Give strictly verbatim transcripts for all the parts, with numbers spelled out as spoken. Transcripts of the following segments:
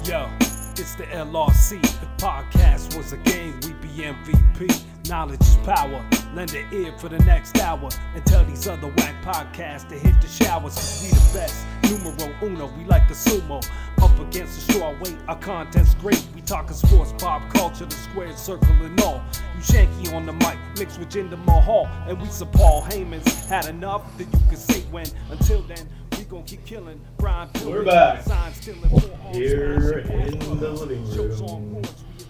Yo, it's the L R C. The podcast was a game, we be M V P. Knowledge is power. Lend an ear for the next hour and tell these other whack podcasts to hit the showers. Cause we the best, numero uno, we like a sumo. Up against the straw weight, our content's great. We talking sports, pop culture, the squared circle and all. You Shanky on the mic, mixed with Jinder Mahal. And we some Paul Heyman's. Had enough that you can say when. Until then, we gon' keep killing. Brian We're back. Here in the living room.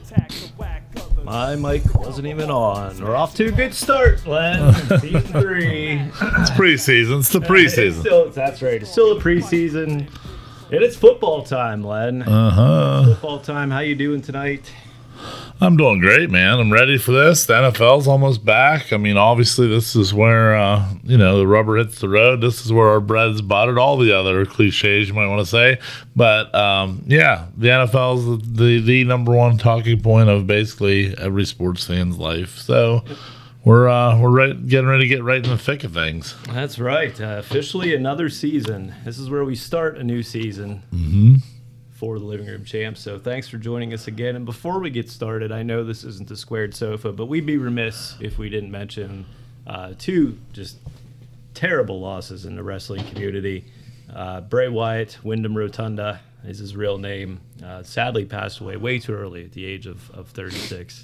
My mic wasn't even on. We're off to a good start, Len. Season three. It's preseason. It's the It's preseason. still, that's right. It's still the preseason. And it's football time, Len. Uh-huh. Football time. How you doing tonight? I'm doing great, man. I'm ready for this. The N F L's almost back. I mean, obviously, this is where, uh, you know, the rubber hits the road. This is where our bread's buttered. All the other cliches you might want to say. But, um, yeah, the N F L's the, the, the number one talking point of basically every sports fan's life. So we're uh, we're right, getting ready to get right in the thick of things. That's right. Uh, officially another season. This is where we start a new season. Mm-hmm. For the Living Room Champs. So thanks for joining us again. And before we get started, I know this isn't the squared sofa, but we'd be remiss if we didn't mention uh, two just terrible losses in the wrestling community. Uh, Bray Wyatt, Wyndham Rotunda is his real name, uh, sadly passed away way too early at the age of, of thirty-six.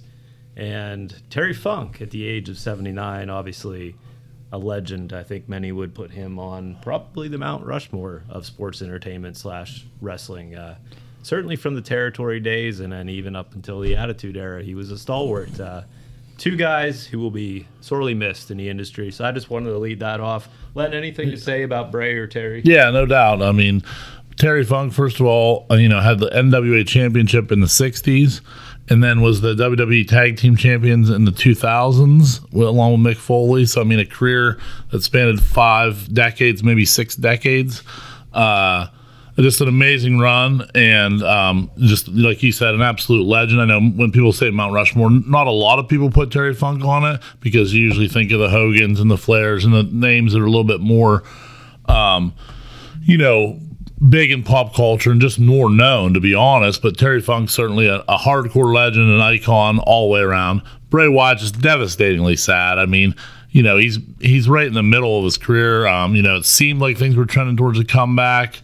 And Terry Funk at the age of seventy-nine, obviously a legend. I think many would put him on probably the Mount Rushmore of sports entertainment slash wrestling. Uh, certainly from the territory days and then even up until the Attitude Era, he was a stalwart. Uh, two guys who will be sorely missed in the industry. So I just wanted to lead that off. Len, anything to say about Bray or Terry? Yeah, no doubt. I mean, Terry Funk, first of all, uh, you know, had the N W A championship in the sixties. And then was the W W E Tag Team Champions in the two thousands, along with Mick Foley. So, I mean, a career that spanned five decades, maybe six decades. Uh, just an amazing run. And um, just like you said, an absolute legend. I know when people say Mount Rushmore, not a lot of people put Terry Funk on it because you usually think of the Hogans and the Flairs and the names that are a little bit more, um, you know, big in pop culture and just more known, to be honest. But Terry Funk's certainly a, a hardcore legend, an icon all the way around. Bray Wyatt just devastatingly sad. I mean, you know, he's he's right in the middle of his career. Um, you know, it seemed like things were trending towards a comeback,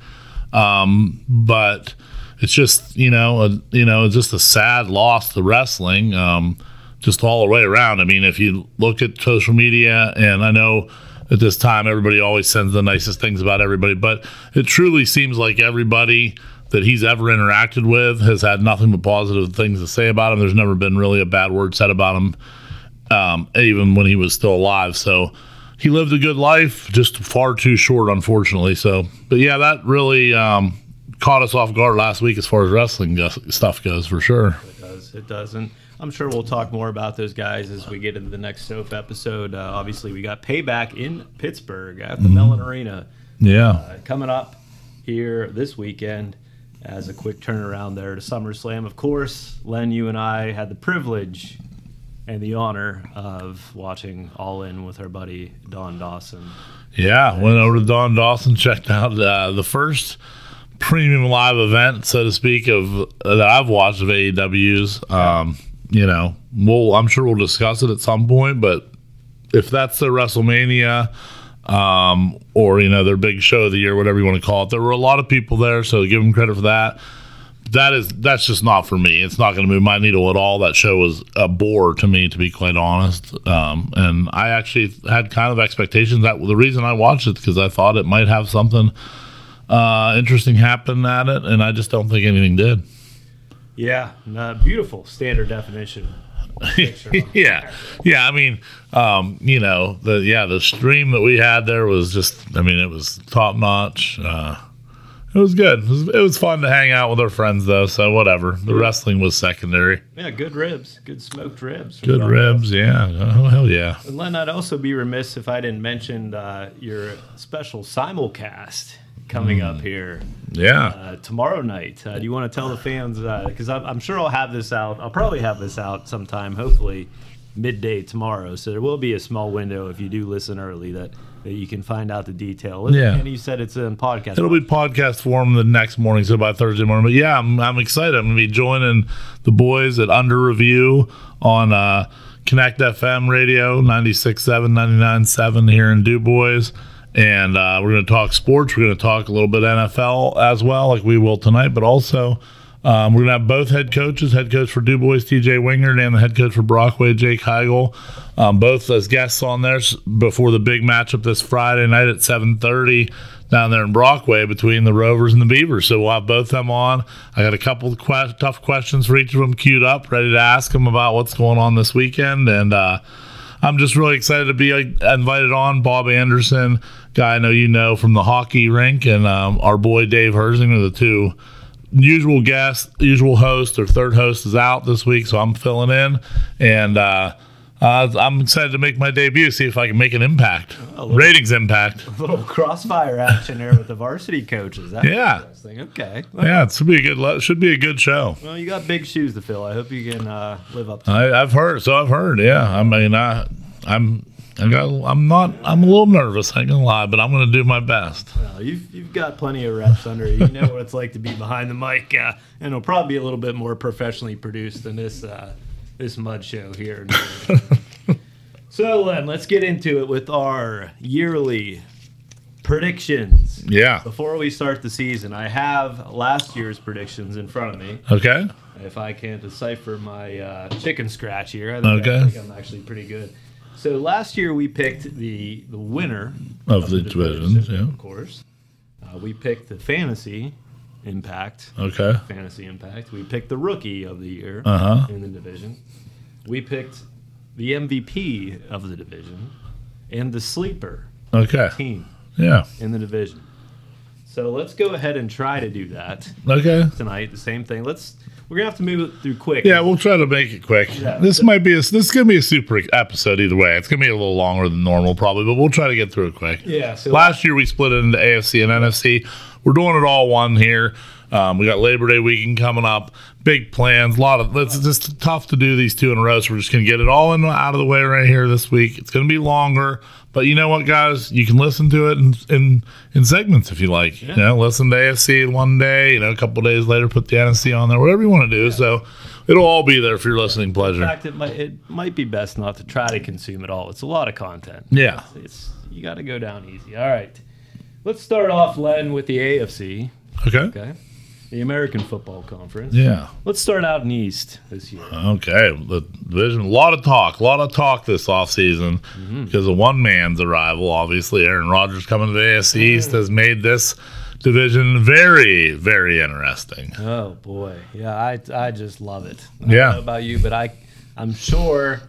um, but it's just you know, a, you know, it's just a sad loss to wrestling, um, just all the way around. I mean, if you look at social media, and I know at this time, everybody always sends the nicest things about everybody, but it truly seems like everybody that he's ever interacted with has had nothing but positive things to say about him. There's never been really a bad word said about him, um, even when he was still alive. So he lived a good life, just far too short, unfortunately. So, but yeah, that really um, caught us off guard last week as far as wrestling go- stuff goes, for sure. It does. It does. And I'm sure we'll talk more about those guys as we get into the next soap episode. Uh, obviously, we got Payback in Pittsburgh at the mm-hmm. Mellon Arena. Yeah. Uh, coming up here this weekend as a quick turnaround there to SummerSlam. Of course, Len, you and I had the privilege and the honor of watching All In with our buddy Don Dawson. Yeah, went over to Don Dawson, checked out uh, the first premium live event, so to speak, of uh, that I've watched of A E W's. Um, you know, we'll I'm sure we'll discuss it at some point, but if that's their WrestleMania um, or, you know, their big show of the year, whatever you want to call it, there were a lot of people there, so give them credit for that. That is, that's just not for me. It's not going to move my needle at all. That show was a bore to me, to be quite honest. Um, and I actually had kind of expectations. That the reason I watched it because I thought it might have something uh, interesting happen at it, and I just don't think anything did. Yeah, uh, beautiful standard definition. yeah, yeah. I mean, um, you know, the yeah, the stream that we had there was just, I mean, it was top notch. Uh, it was good. It was, it was fun to hang out with our friends, though. So whatever. The yeah. wrestling was secondary. Yeah, good ribs, good smoked ribs. Good ribs, yeah. Oh hell yeah. And Len, I'd also be remiss if I didn't mention uh, your special simulcast coming up here. Yeah. Uh, tomorrow night. Uh, do you want to tell the fans, because uh, I'm, I'm sure I'll have this out, I'll probably have this out sometime, hopefully midday tomorrow. So there will be a small window if you do listen early that that you can find out the detail. Yeah. And you said it's in podcast. It'll be podcast form the next morning, so by Thursday morning. But yeah, I'm, I'm excited. I'm going to be joining the boys at Under Review on uh, Connect F M radio, ninety-six point seven, ninety-nine point seven here in DuBois. And uh, we're going to talk sports. We're going to talk a little bit N F L as well, like we will tonight. But also, um, we're going to have both head coaches, head coach for DuBois, T J Wingard, and the head coach for Brockway, Jake Heigl, um, both as guests on there before the big matchup this Friday night at seven thirty down there in Brockway between the Rovers and the Beavers. So we'll have both of them on. I got a couple of que- tough questions for each of them queued up, ready to ask them about what's going on this weekend. And uh, I'm just really excited to be uh, invited on. Bob Anderson, guy I know you know from the hockey rink, and um, our boy Dave Herzing are the two usual guests, usual host. Their third host is out this week, so I'm filling in. And uh, uh, I'm excited to make my debut, see if I can make an impact, little, ratings impact. A little crossfire action there with the varsity coaches. That's yeah. interesting. Okay. Well, yeah, it should be a good. Should be a good show. Well, you got big shoes to fill. I hope you can uh, live up to. I, I've heard. So I've heard. Yeah. I mean, I, I'm. I got, I'm not. I'm a little nervous. I ain't gonna lie, but I'm gonna do my best. Well, you've you've got plenty of reps under you. You know what it's like to be behind the mic, uh, and it'll probably be a little bit more professionally produced than this uh, this mud show here. So, Len, let's get into it with our yearly predictions. Yeah. Before we start the season, I have last year's predictions in front of me. Okay. If I can decipher my uh, chicken scratch here, I think, okay. I think I'm actually pretty good. So last year we picked the the winner of, of the, the divisions, division, yeah. Of course. Uh, we picked the fantasy impact. Okay. Fantasy impact. We picked the rookie of the year uh-huh. in the division. We picked the M V P of the division and the sleeper okay. team yeah. in the division. So let's go ahead and try to do that okay. tonight. The same thing. Let's. We're gonna have to move it through quick. Yeah, we'll try to make it quick. Yeah. This might be a, this is gonna be a super episode either way. It's gonna be a little longer than normal probably, but we'll try to get through it quick. Yeah. So last year we split it into A F C and N F C. We're doing it all one here. Um, we got Labor Day weekend coming up. Big plans. A lot of it's just tough to do these two in a row. So we're just gonna get it all in out of the way right here this week. It's gonna be longer. But you know what, guys? You can listen to it in in, in segments if you like. Yeah. You know, listen to A F C one day. You know, a couple days later, put the N F C on there. Whatever you want to do. Yeah. So it'll all be there for your listening pleasure. In fact, it might it might be best not to try to consume it all. It's a lot of content. Yeah, it's, it's you got to go down easy. All right, let's start off, Len, with the A F C. Okay. Okay. The American Football Conference. Yeah. Let's start out in East this year. Okay. The division, a lot of talk, a lot of talk this offseason mm-hmm. because of one man's arrival. Obviously, Aaron Rodgers coming to the A F C East has made this division very, very interesting. Oh, boy. Yeah, I I just love it. I yeah. don't know about you, but I, I'm sure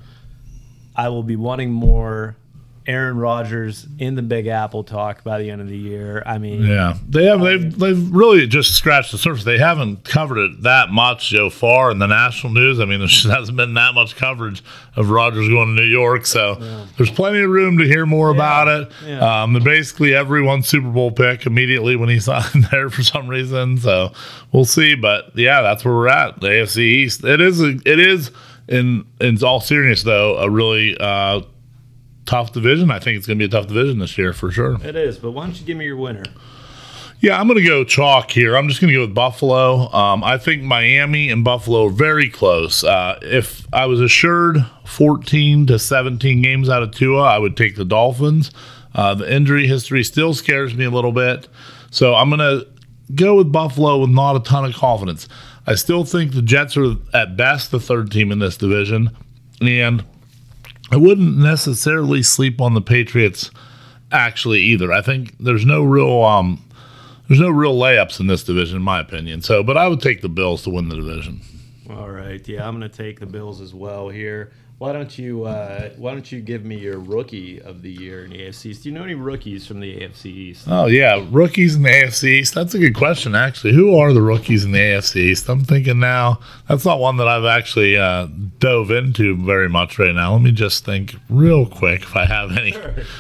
I will be wanting more Aaron Rodgers in the Big Apple talk by the end of the year. I mean, yeah, they have. They've they've really just scratched the surface. They haven't covered it that much so far in the national news. I mean, there just hasn't been that much coverage of Rodgers going to New York. So yeah. there's plenty of room to hear more yeah. about it. Yeah. Um, basically, everyone's Super Bowl pick immediately when he signed there for some reason. So we'll see. But yeah, that's where we're at. The A F C East. It is. A, it is in in all seriousness though a really. Uh, Tough division. I think it's going to be a tough division this year for sure. It is, but why don't you give me your winner? Yeah, I'm going to go chalk here. I'm just going to go with Buffalo. Um, I think Miami and Buffalo are very close. Uh, if I was assured fourteen to seventeen games out of Tua, I would take the Dolphins. Uh, the injury history still scares me a little bit. So I'm going to go with Buffalo with not a ton of confidence. I still think the Jets are at best the third team in this division. And I wouldn't necessarily sleep on the Patriots actually either. I think there's no real um, there's no real layups in this division in my opinion. So, but I would take the Bills to win the division. All right, yeah, I'm going to take the Bills as well here. Why don't you uh, Why don't you give me your rookie of the year in the A F C East? Do you know any rookies from the A F C East? Oh yeah, rookies in the A F C East. That's a good question, actually. Who are the rookies in the A F C East? I'm thinking now. That's not one that I've actually uh, dove into very much right now. Let me just think real quick if I have any.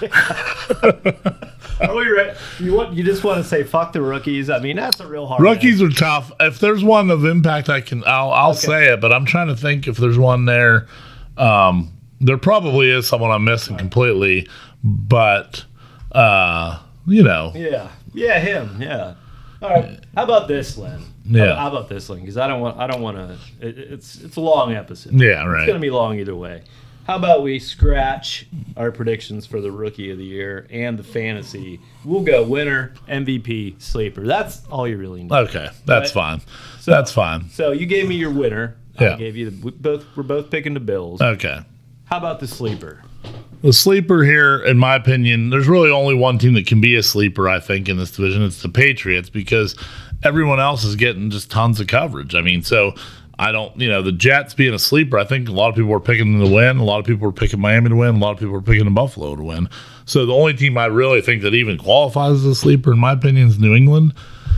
Are we ready? You want? You just want to say fuck the rookies? I mean, that's a real hard. Rookies are tough. If there's one of impact, I can. I'll. I'll okay. say it. But I'm trying to think if there's one there. Um, there probably is someone I'm missing completely, but Uh, you know. Yeah, yeah, him. Yeah. All right. How about this, Len? Yeah. How, how about this, Len? Because I don't want. I don't want to. It, it's it's a long episode. Yeah, right. It's gonna be long either way. How about we scratch our predictions for the Rookie of the Year and the fantasy? We'll go winner, M V P, sleeper. That's all you really need. Okay, that's Right? fine. That's fine. So you gave me your winner. Yeah. I gave you the. We both. We're both picking the Bills. Okay. How about the sleeper? The sleeper here, in my opinion, there's really only one team that can be a sleeper, I think, in this division. It's the Patriots, because everyone else is getting just tons of coverage. I mean, so I don't, you know, the Jets being a sleeper, I think a lot of people were picking them to win. A lot of people were picking Miami to win. A lot of people were picking the Buffalo to win. So the only team I really think that even qualifies as a sleeper, in my opinion, is New England.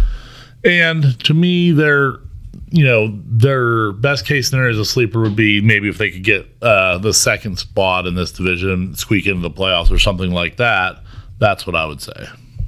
And to me, they're, you know, their best case scenario as a sleeper would be maybe if they could get uh, the second spot in this division, squeak into the playoffs or something like that. That's what I would say.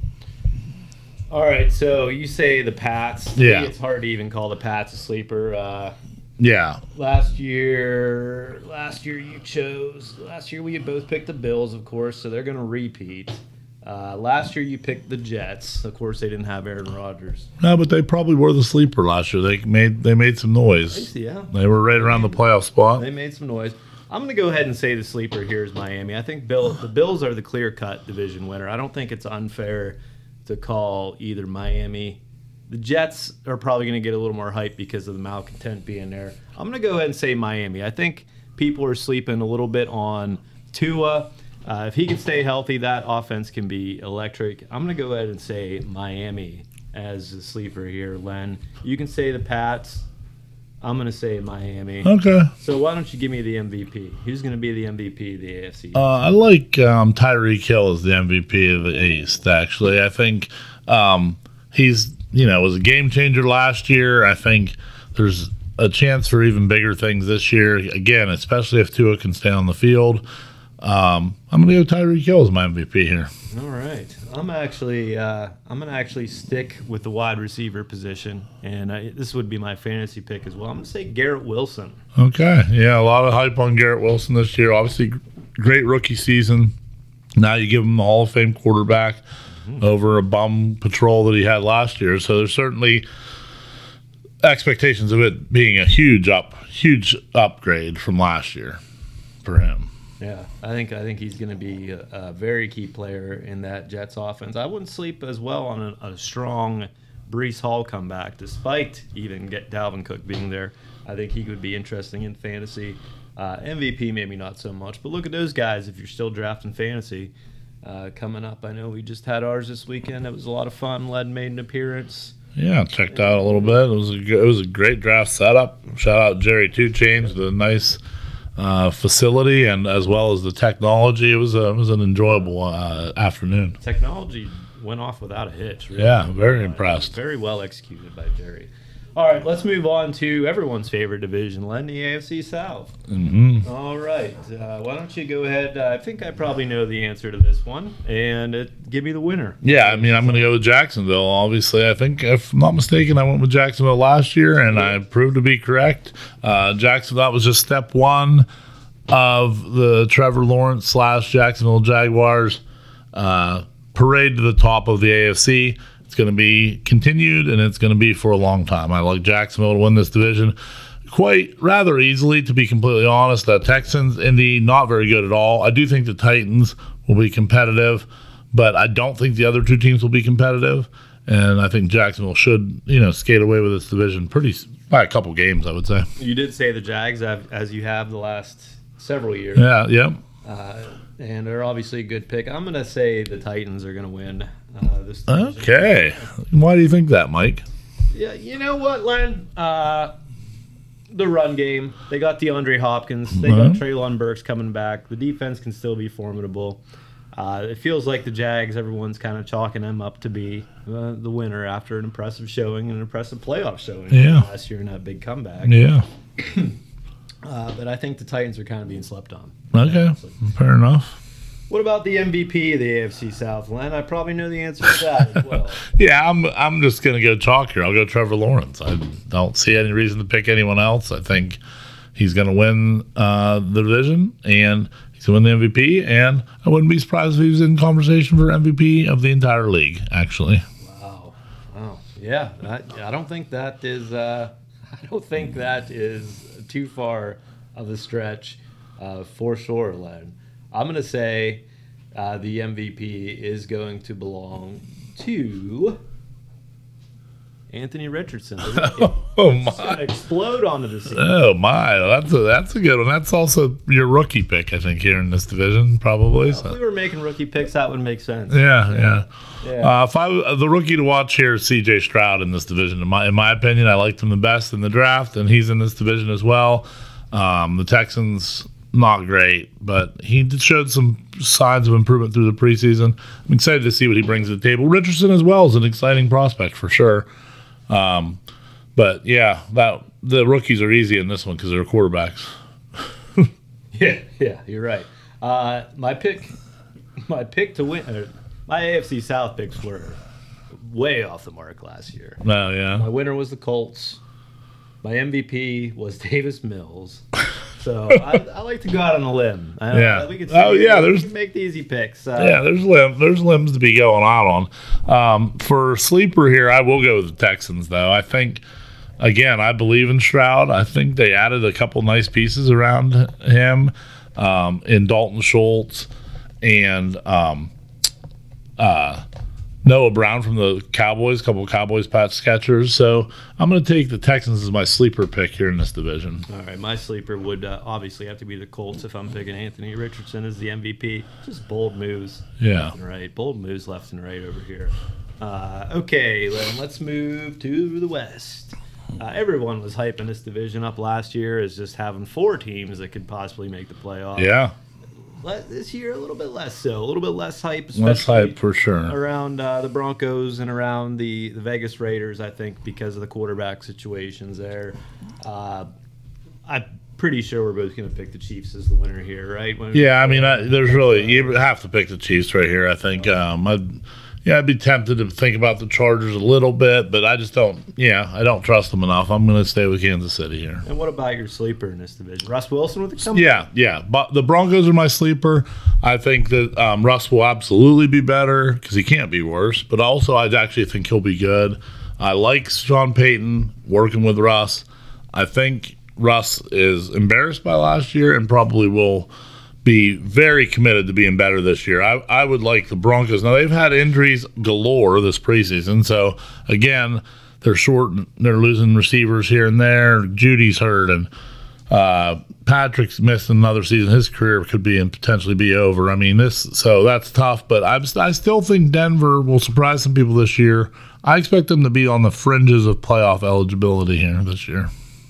All right, so you say the Pats. Yeah. It's hard to even call the Pats a sleeper. Uh, Yeah. last year, last year you chose. Last year we both picked the Bills, of course, so they're going to repeat. Uh, last year you picked the Jets. Of course, they didn't have Aaron Rodgers. No, but they probably were the sleeper last year. They made they made some noise. Yeah, They were right around the playoff spot. they made some noise. I'm going to go ahead and say the sleeper here is Miami. I think Bill, the Bills are the clear-cut division winner. I don't think it's unfair to call either Miami. The Jets are probably going to get a little more hype because of the malcontent being there. I'm going to go ahead and say Miami. I think people are sleeping a little bit on Tua. Uh, if he can stay healthy, that offense can be electric. I'm going to go ahead and say Miami as the sleeper here, Len. You can say the Pats. I'm going to say Miami. Okay. So why don't you give me the M V P? Who's going to be the M V P of the A F C? Uh, I like um, Tyreek Hill as the M V P of the East, actually. I think um, he's, you know, was a game changer last year. I think there's a chance for even bigger things this year. Again, especially if Tua can stay on the field. Um, I'm going to go Tyreek Hill as my M V P here. All right, I'm actually uh, I'm gonna actually stick with the wide receiver position, and I, this would be my fantasy pick as well. I'm gonna say Garrett Wilson. Okay. Yeah, a lot of hype on Garrett Wilson this year. Obviously, great rookie season. Now you give him the Hall of Fame quarterback mm-hmm. over a bum patrol that he had last year. So there's certainly expectations of it being a huge up, huge upgrade from last year for him. Yeah, I think I think he's going to be a, a very key player in that Jets offense. I wouldn't sleep as well on a, a strong Breece Hall comeback, despite even get Dalvin Cook being there. I think he would be interesting in fantasy. Uh, M V P maybe not so much, but look at those guys if you're still drafting fantasy. Uh, coming up, I know we just had ours this weekend. It was a lot of fun. Led made an appearance. Yeah, checked out a little bit. It was a good, it was a great draft setup. Shout out Jerry Two Chains, the nice uh, facility, and as well as the technology. It was a, it was an enjoyable uh, afternoon. Technology went off without a hitch. Really. Yeah, very Uh, impressed. Very well executed by Jerry. All right, let's move on to everyone's favorite division, Len, the A F C South. Mm-hmm. All right, uh, why don't you go ahead? Uh, I think I probably know the answer to this one, and uh, give me the winner. Yeah, I mean, I'm going to go with Jacksonville. Obviously, I think, if I'm not mistaken, I went with Jacksonville last year, and I proved to be correct. Uh, Jacksonville, that was just step one of the Trevor Lawrence slash Jacksonville Jaguars uh, parade to the top of the A F C. It's going to be continued, and it's going to be for a long time. I like Jacksonville to win this division quite rather easily, to be completely honest. The Texans, Indy, not very good at all. I do think the Titans will be competitive, but I don't think the other two teams will be competitive. And I think Jacksonville should, you know, skate away with this division pretty by a couple games, I would say. You did say the Jags, as you have the last several years. Yeah, yeah. Uh, and they're obviously a good pick. I'm going to say the Titans are going to win uh, this division. Okay. Why do you think that, Mike? Yeah, you know what, Len? Uh, the run game. They got DeAndre Hopkins. They got Mhm. Treylon Burks coming back. The defense can still be formidable. Uh, it feels like the Jags, everyone's kind of chalking them up to be uh, the winner after an impressive showing and an impressive playoff showing Yeah. last year in that big comeback. Yeah. Uh, but I think the Titans are kind of being slept on. Okay. Fair enough. What about the M V P of the A F C South, Len? I probably know the answer to that as well. Yeah, I'm I'm just gonna go chalk here. I'll go Trevor Lawrence. I don't see any reason to pick anyone else. I think he's gonna win uh, the division, and He's going to win the M V P, and I wouldn't be surprised if he was in conversation for M V P of the entire league, actually. Wow. Wow. Yeah, I, I don't think that is uh, I don't think that is too far of a stretch uh, for sure, Len. I'm going to say uh, the M V P is going to belong to Anthony Richardson. Oh my! Explode onto the scene. Oh my! That's a that's a good one. That's also your rookie pick, I think, here in this division, probably. Well, so. If we were making rookie picks, that would make sense. Yeah, yeah. yeah. Uh, if I uh, the rookie to watch here is C J Stroud in this division. In my in my opinion, I liked him the best in the draft, and he's in this division as well. Um, the Texans, not great, but he showed some signs of improvement through the preseason. I'm excited to see what he brings to the table. Richardson as well is an exciting prospect for sure. Um, but yeah, that the rookies are easy in this one because they're quarterbacks. yeah, yeah, you're right. Uh, my pick, my pick to win, uh, my A F C South picks were way off the mark last year. Oh yeah, my winner was the Colts. My M V P was Davis Mills. So I, I like to go out on a limb. I, yeah. We can oh yeah. We There's can make the easy picks. Uh, yeah. There's limb. There's limbs to be going out on. Um, for sleeper here, I will go with the Texans though. I think again, I believe in Stroud. I think they added a couple nice pieces around him um, in Dalton Schultz and um, uh, Noah Brown from the Cowboys, a couple of Cowboys pass catchers. So I'm going to take the Texans as my sleeper pick here in this division. All right, my sleeper would uh, obviously have to be the Colts if I'm picking Anthony Richardson as the M V P. Just bold moves Yeah. left and right. Bold moves left and right over here. Uh, okay, then let's move to the West. Uh, everyone was hyping this division up last year as just having four teams that could possibly make the playoffs. Yeah. Let, this year, a little bit less so. A little bit less hype. Less hype for sure. Around uh, the Broncos and around the, the Vegas Raiders, I think, because of the quarterback situations there. Uh, I'm pretty sure we're both going to pick the Chiefs as the winner here, right? When yeah, I mean, I, there's really, you have to pick the Chiefs right here, I think. Um, I'd, yeah, I'd be tempted to think about the Chargers a little bit, but I just don't, yeah, I don't trust them enough. I'm going to stay with Kansas City here. And what about your sleeper in this division? Russ Wilson with the comeback? Yeah, yeah. But the Broncos are my sleeper. I think that um, Russ will absolutely be better because he can't be worse. But also, I actually think he'll be good. I like Sean Payton working with Russ. I think Russ is embarrassed by last year and probably will be very committed to being better this year. I, I would like the Broncos. Now, they've had injuries galore this preseason. So, again, they're short. They're losing receivers here and there. Judy's hurt, and uh, Patrick's missed another season. His career could be and potentially be over. I mean, this so that's tough. But I'm, I still think Denver will surprise some people this year. I expect them to be on the fringes of playoff eligibility here this year.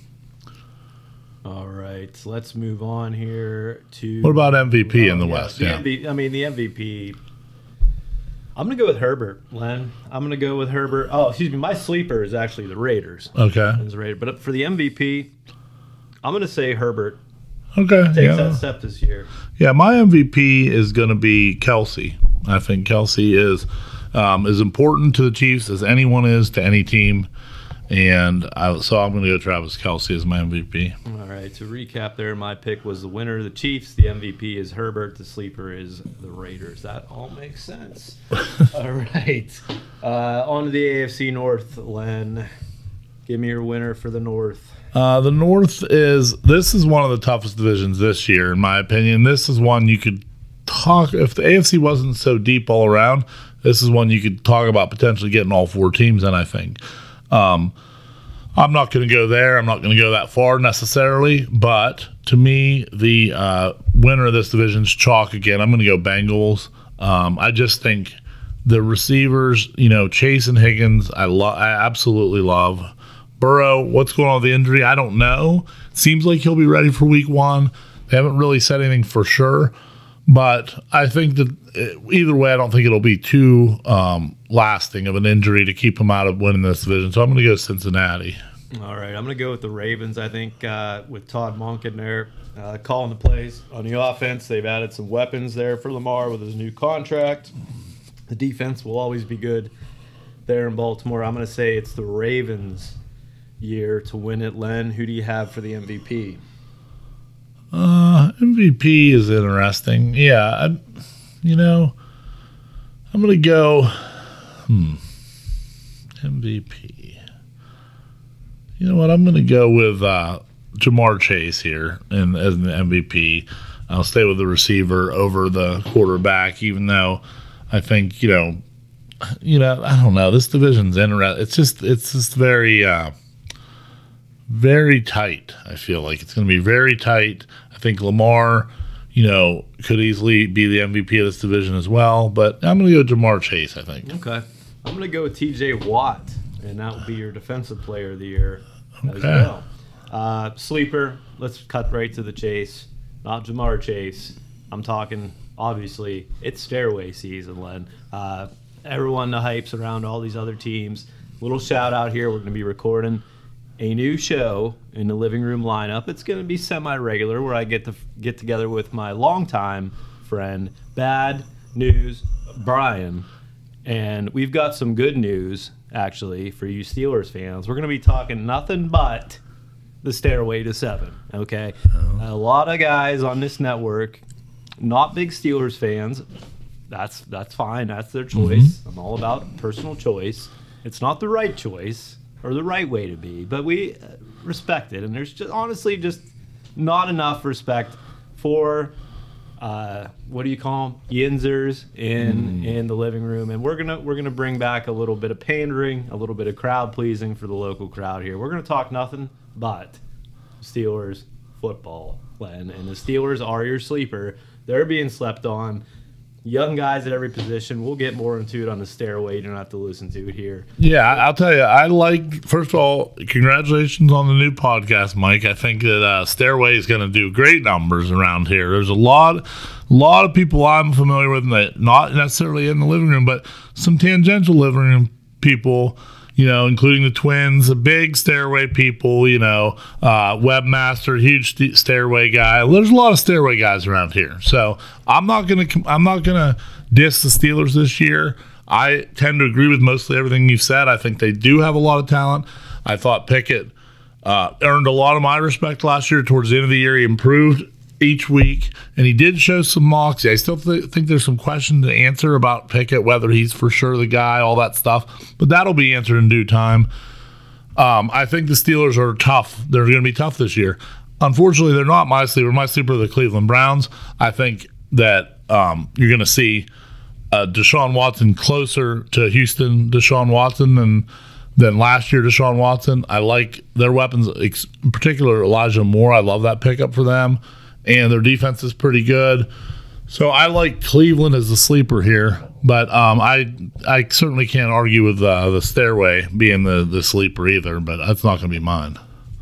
All right, so let's move on here to. What about M V P oh, in the yeah, West? The Yeah. M V P, I mean, the M V P. I'm going to go with Herbert, Len. I'm going to go with Herbert. Oh, excuse me. My sleeper is actually the Raiders. Okay. It's the Raiders. But for the M V P, I'm going to say Herbert Okay. takes Yeah. that step this year. Yeah, my M V P is going to be Kelsey. I think Kelsey is um, as important to the Chiefs as anyone is to any team. And I, so I'm going to go Travis Kelsey as my M V P. All right, to recap there, my pick was the winner, the Chiefs. The M V P is Herbert. The sleeper is the Raiders. That all makes sense. All right. Uh, on to the A F C North, Len. Give me your winner for the North. Uh, the North is, this is one of the toughest divisions this year, in my opinion. This is one you could talk, if the A F C wasn't so deep all around, this is one you could talk about potentially getting all four teams in, I think. Um, I'm not going to go there. I'm not going to go that far necessarily. But to me, the uh, winner of this division is chalk again. I'm going to go Bengals. Um, I just think the receivers, you know, Chase and Higgins, I, lo- I absolutely love. Burrow, what's going on with the injury? I don't know. Seems like he'll be ready for week one. They haven't really said anything for sure. But I think that either way, I don't think it'll be too um, lasting of an injury to keep him out of winning this division. So I'm going to go Cincinnati. All right, I'm going to go with the Ravens. I think uh, with Todd Monken there uh, calling the plays on the offense, they've added some weapons there for Lamar with his new contract. The defense will always be good there in Baltimore. I'm going to say it's the Ravens' year to win it. Len, who do you have for the M V P? Uh, M V P is interesting. Yeah, I, you know, I'm going to go, hmm, M V P. You know what? I'm going to go with uh, Jamar Chase here and as an M V P. I'll stay with the receiver over the quarterback, even though I think, you know, you know, I don't know. This division's interesting. It's just, it's just very, uh, very tight. I feel like it's going to be very tight. I think Lamar, you know, could easily be the M V P of this division as well. But I'm going to go Jamar Chase, I think. Okay. I'm going to go with T J Watt, and that will be your defensive player of the year Okay. as well. Uh, sleeper, let's cut right to the chase. Not Jamar Chase. I'm talking, obviously, it's stairway season, Len. Uh, everyone the hypes around all these other teams. Little shout out here. We're going to be recording a new show in the living room lineup. It's going to be semi-regular where I get to f- get together with my longtime friend, Bad News Brian. And we've got some good news, actually, for you Steelers fans. We're going to be talking nothing but the stairway to seven, okay? Oh. A lot of guys on this network, not big Steelers fans. That's that's fine. That's their choice. Mm-hmm. I'm all about personal choice. It's not the right choice or the right way to be, but we respect it. And there's just honestly just not enough respect for uh, what do you call them? Yinzers in mm. in the living room. And we're gonna we're gonna bring back a little bit of pandering, a little bit of crowd pleasing for the local crowd here. We're gonna talk nothing but Steelers football, Len. And the Steelers are your sleeper. They're being slept on. Young guys at every position. We'll get more into it on the stairway. You don't have to listen to it here. Yeah, I'll tell you. I like, first of all, congratulations on the new podcast, Mike. I think that uh, Stairway is going to do great numbers around here. There's a lot, lot of people I'm familiar with, that not necessarily in the living room, but some tangential living room people, you know, including the Twins, the big Stairway people, you know, uh, Webmaster, huge st- Stairway guy. There's a lot of Stairway guys around here. So I'm not gonna I'm not gonna diss the Steelers this year. I tend to agree with mostly everything you've said. I think they do have a lot of talent. I thought Pickett uh, earned a lot of my respect last year. Towards the end of the year, he improved each week, and he did show some moxie. I still th- think there's some questions to answer about Pickett, whether he's for sure the guy, all that stuff, but that'll be answered in due time. Um, I think the Steelers are tough. They're going to be tough this year. Unfortunately, they're not my sleeper. My sleeper are the Cleveland Browns. I think that um, you're going to see uh, Deshaun Watson closer to Houston Deshaun Watson than than last year Deshaun Watson. I like their weapons, in particular Elijah Moore. I love that pickup for them. And their defense is pretty good. So I like Cleveland as the sleeper here. But um, I I certainly can't argue with uh, the Stairway being the, the sleeper either, but that's not going to be mine.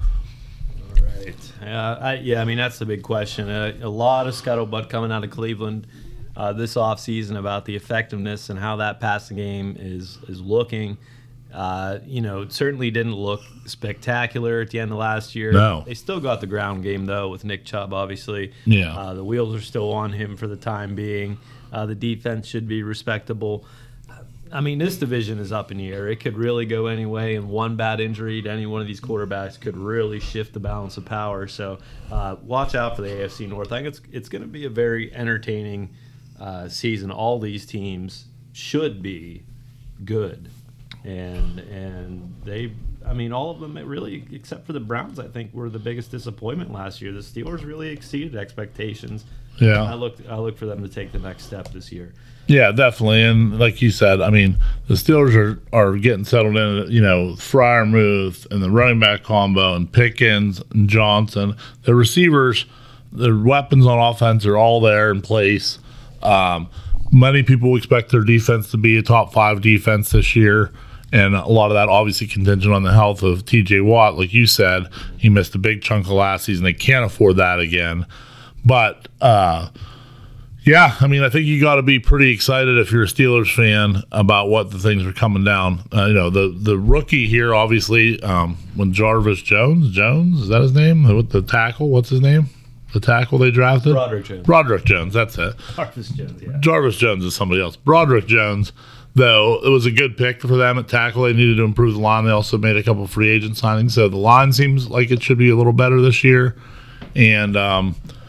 All right. Uh, I, yeah, I mean, that's the big question. Uh, a lot of scuttlebutt coming out of Cleveland uh, this offseason about the effectiveness and how that passing game is, is looking. Uh, you know, it certainly didn't look spectacular at the end of last year. No. They still got the ground game, though, with Nick Chubb, obviously. Yeah. Uh, the wheels are still on him for the time being. Uh, the defense should be respectable. I mean, this division is up in the air. It could really go any way, and one bad injury to any one of these quarterbacks could really shift the balance of power. So uh, watch out for the A F C North. I think it's, it's going to be a very entertaining uh, season. All these teams should be good. And and they, I mean, all of them really, except for the Browns, I think, were the biggest disappointment last year. The Steelers really exceeded expectations. Yeah, I look I look for them to take the next step this year. Yeah, definitely. And like you said, I mean, the Steelers are, are getting settled in. You know, Freiermuth and the running back combo, and Pickens and Johnson. The receivers, the weapons on offense are all there in place. Um, many people expect their defense to be a top five defense this year. And a lot of that obviously contingent on the health of T J Watt. Like you said, he missed a big chunk of last season. They can't afford that again. But, uh, yeah, I mean, I think you got to be pretty excited if you're a Steelers fan about what the things are coming down. Uh, you know, the the rookie here, obviously, um, when Jarvis Jones, Jones, is that his name? The, the tackle, what's his name? The tackle they drafted? Broderick Jones. Broderick Jones, that's it. Jarvis Jones, yeah. Jarvis Jones is somebody else. Broderick Jones, though, it was a good pick for them at tackle. They needed to improve the line. They also made a couple free agent signings. So the line seems like it should be a little better this year. And, um,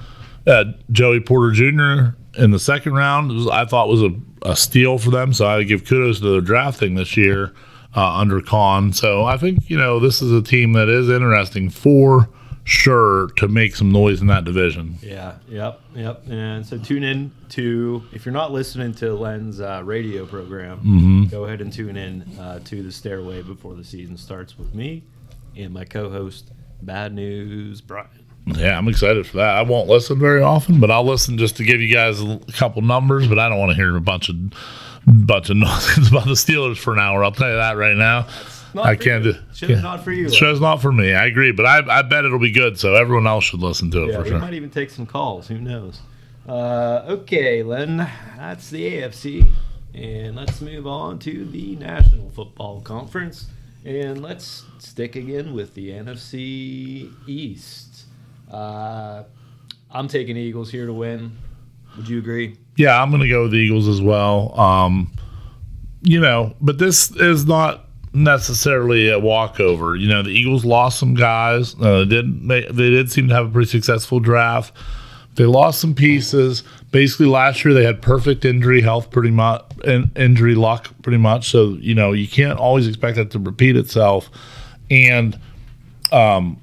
Uh, Joey Porter Junior in the second round, was, I thought was a, a steal for them. So I would give kudos to their drafting this year uh, under Kahn. So I think, you know, this is a team that is interesting for sure to make some noise in that division. Yeah, yep, yep. And so tune in to, if you're not listening to Len's uh, radio program, Mm-hmm. go ahead and tune in uh, to the Stairway before the season starts with me and my co-host, Bad News Brian. Yeah, I'm excited for that. I won't listen very often, but I'll listen just to give you guys a couple numbers. But I don't want to hear a bunch of bunch of nonsense about the Steelers for an hour. I'll tell you that right now. Not I for can't you. do. Show's yeah. not for you. Show's not for me. I agree, but I I bet it'll be good. So everyone else should listen to it Yeah, for we sure. might even take some calls. Who knows? Uh, okay, Len, that's the A F C. And let's move on to the National Football Conference. And let's stick again with the N F C East. Uh, I'm taking Eagles here to win. Would you agree? Yeah, I'm going to go with the Eagles as well. Um, you know, but this is not necessarily a walkover. You know, the Eagles lost some guys. Uh, they did make, they did seem to have a pretty successful draft. They lost some pieces. Basically, last year they had perfect injury health, pretty much, and injury luck, pretty much. So you know you can't always expect that to repeat itself. And um,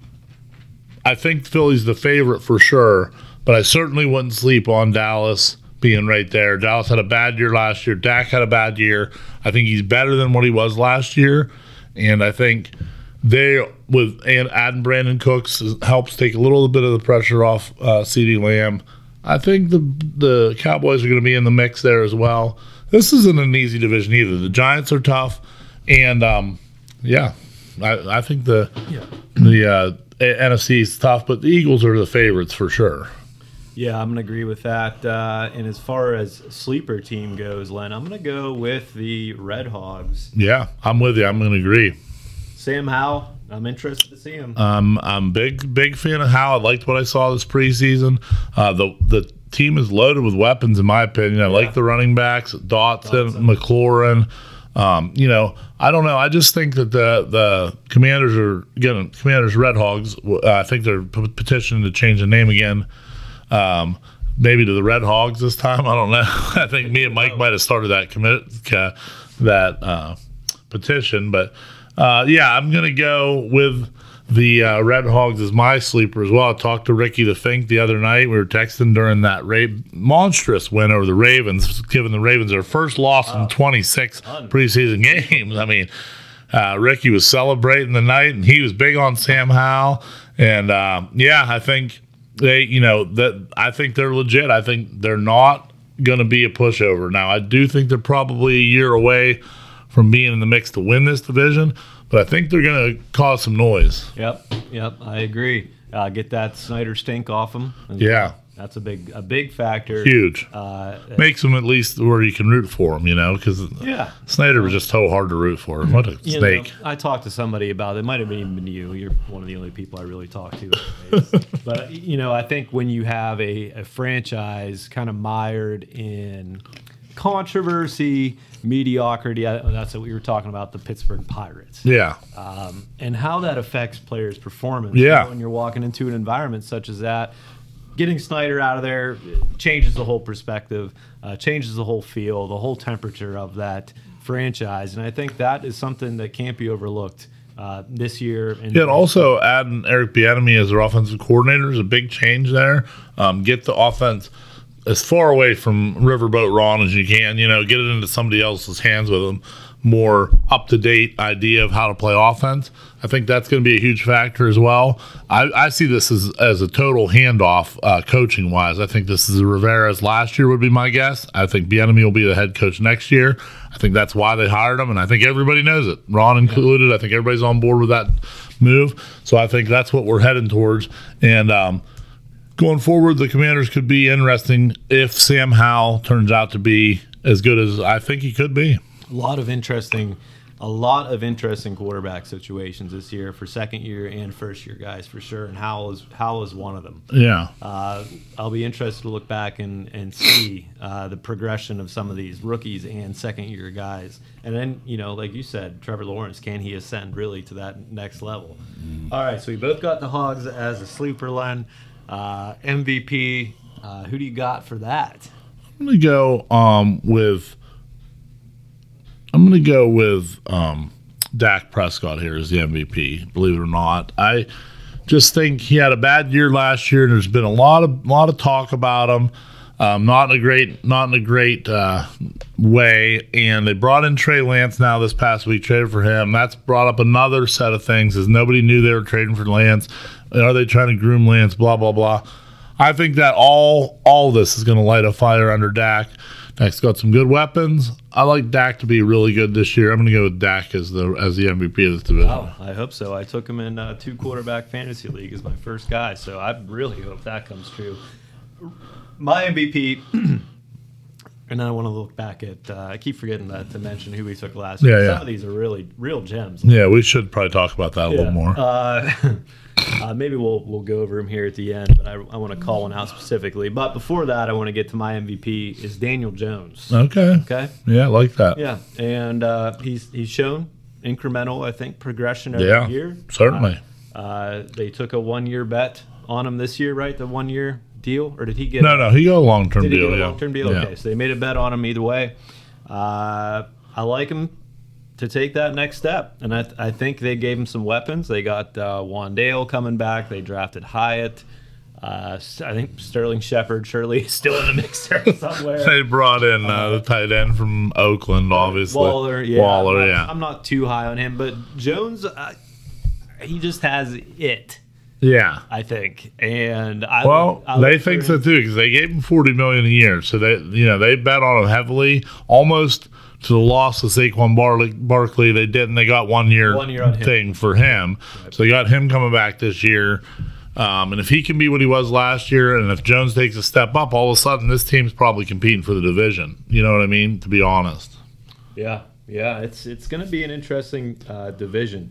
I think Philly's the favorite for sure, but I certainly wouldn't sleep on Dallas being right there. Dallas had a bad year last year. Dak had a bad year. I think he's better than what he was last year, and I think they, with and adding Brandon Cooks, helps take a little bit of the pressure off uh, CeeDee Lamb. I think the the Cowboys are going to be in the mix there as well. This isn't an easy division either. The Giants are tough, and um, yeah, I, I think the Yeah. the uh, N F C is tough, but the Eagles are the favorites for sure. Yeah, I'm going to agree with that. Uh, and as far as sleeper team goes, Len, I'm going to go with the Red Hogs. Yeah, I'm with you. I'm going to agree. Sam Howell, I'm interested to see him. Um, I'm big big fan of Howell. I liked what I saw this preseason. Uh, the the team is loaded with weapons, in my opinion. I Yeah. like the running backs, Dotson, Dotson. McLaurin. Um, you know, I don't know. I just think that the the Commanders are getting Commanders Red Hogs. Uh, I think they're p- petitioning to change the name again. Um, maybe to the Red Hogs this time. I don't know. I think me and Mike might have started that commit uh, that uh, petition, but. Uh, yeah, I'm going to go with the uh, Red Hogs as my sleeper as well. I talked to Ricky the Fink the other night. We were texting during that Ra- monstrous win over the Ravens, giving the Ravens their first loss Wow. in twenty-six Fun. preseason games. I mean, uh, Ricky was celebrating the night, and he was big on Sam Howell. And, uh, yeah, I think they, you know, that I think they're legit. I think they're not going to be a pushover. Now, I do think they're probably a year away from being in the mix to win this division, but I think they're going to cause some noise. Yep, yep, I agree. Uh, get that Snyder stink off him. Yeah. That's a big a big factor. Huge. Uh, Makes them at least where you can root for them, you know, because yeah. Snyder was just so hard to root for. What a You snake. know, I talked to somebody about it. It might have even been you. You're one of the only people I really talk to. anyways. But, you know, I think when you have a, a franchise kind of mired in controversy, mediocrity, I, that's what we were talking about, the Pittsburgh Pirates. Yeah. Um, and how that affects players' performance. Yeah. You know, when you're walking into an environment such as that, getting Snyder out of there changes the whole perspective, uh, changes the whole feel, the whole temperature of that franchise. And I think that is something that can't be overlooked uh, this year. And, Yeah, and also adding Eric Bieniemy as their offensive coordinator is a big change there. Um, get the offense as far away from Riverboat Ron as you can. You know, get it into somebody else's hands with a more up-to-date idea of how to play offense. I think that's going to be a huge factor as well. I, I see this as, as a total handoff uh, coaching-wise. I think this is Rivera's last year would be my guess. I think Bieniemy will be the head coach next year. I think that's why they hired him, and I think everybody knows it, Ron included. Yeah. I think everybody's on board with that move. So I think that's what we're heading towards. And um, going forward, the Commanders could be interesting if Sam Howell turns out to be as good as I think he could be. A lot of interesting, a lot of interesting quarterback situations this year for second year and first year guys for sure. And Howell is Howell is one of them. Yeah. Uh, I'll be interested to look back and and see uh, the progression of some of these rookies and second year guys. And then, you know, like you said, Trevor Lawrence, can he ascend really to that next level? Mm. All right, so we both got the Hogs as a sleeper line. Uh, M V P, Uh, who do you got for that? I'm gonna go um, with. I'm gonna go with um, Dak Prescott here as the M V P. Believe it or not, I just think he had a bad year last year, and there's been a lot of lot of talk about him. Um, not in a great, not in a great uh, way. And they brought in Trey Lance now this past week, traded for him. That's brought up another set of things, as nobody knew they were trading for Lance. Are they trying to groom Lance? Blah blah blah. I think that all all this is going to light a fire under Dak. Dak's got some good weapons. I like Dak to be really good this year. I'm going to go with Dak as the as the M V P of this division. Oh, I hope so. I took him in uh, two quarterback fantasy league as my first guy, so I really hope that comes true. My M V P, and I want to look back at. Uh, I keep forgetting that to mention who we took last year. Yeah, Some yeah. of these are really real gems. Yeah, we should probably talk about that a Yeah. little more. Uh, uh, maybe we'll we'll go over him here at the end, but I, I want to call one out specifically. But before that, I want to get to my M V P is Daniel Jones. Okay. Okay. Yeah, I like that. Yeah, and uh, he's he's shown incremental, I think, progression every Yeah, year. certainly. Uh, uh, they took a one-year bet on him this year, right? The one-year deal, or did he get? No, no, he got a long term Did he deal. get a yeah. long-term deal? Yeah. Okay, so they made a bet on him either way. Uh, I like him to take that next step, and I, th- I think they gave him some weapons. They got uh, Wandale coming back. They drafted Hyatt. Uh, I think Sterling Shepard surely is still in the mix there somewhere. They brought in uh, the tight end from Oakland, obviously. Waller, yeah. Waller, I'm not, yeah. I'm not too high on him, but Jones, uh, he just has it, Yeah. I think. And I Well, look- I they look think for so him- too, because they gave him forty million dollars a year. So they, you know, they bet on him heavily, almost to the loss of Saquon Bar- Barkley. They didn't. They got one year, One year on him. thing for him. So they got him coming back this year. Um, and if he can be what he was last year, and if Jones takes a step up, all of a sudden this team's probably competing for the division. You know what I mean? To be honest. Yeah, yeah, it's it's going to be an interesting uh, division.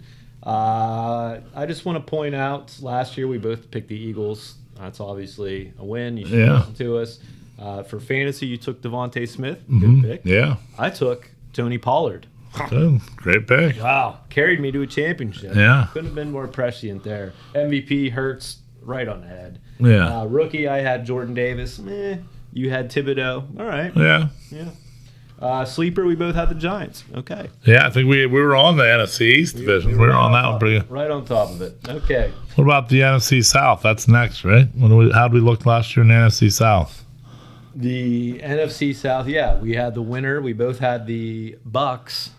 Uh, I just want to point out, last year we both picked the Eagles. That's obviously a win. You should Yeah. listen to us. Uh, for fantasy, you took Devontae Smith. Good Mhm. pick. Yeah. I took Tony Pollard. Good. Great pick. Wow, carried me to a championship. Yeah. Couldn't have been more prescient there. M V P Hurts right on the head. Yeah. Uh, rookie, I had Jordan Davis. Meh. You had Thibodeau. All right. Yeah. Yeah. Uh, sleeper, we both had the Giants. Okay. Yeah. I think we we were on the N F C East division. We were, right on that top- one pretty good. Right on top of it. Okay. What about the N F C South? That's next, right? What do we, how did we look last year in the N F C South? The N F C South, yeah, we had the winner. We both had the Bucks.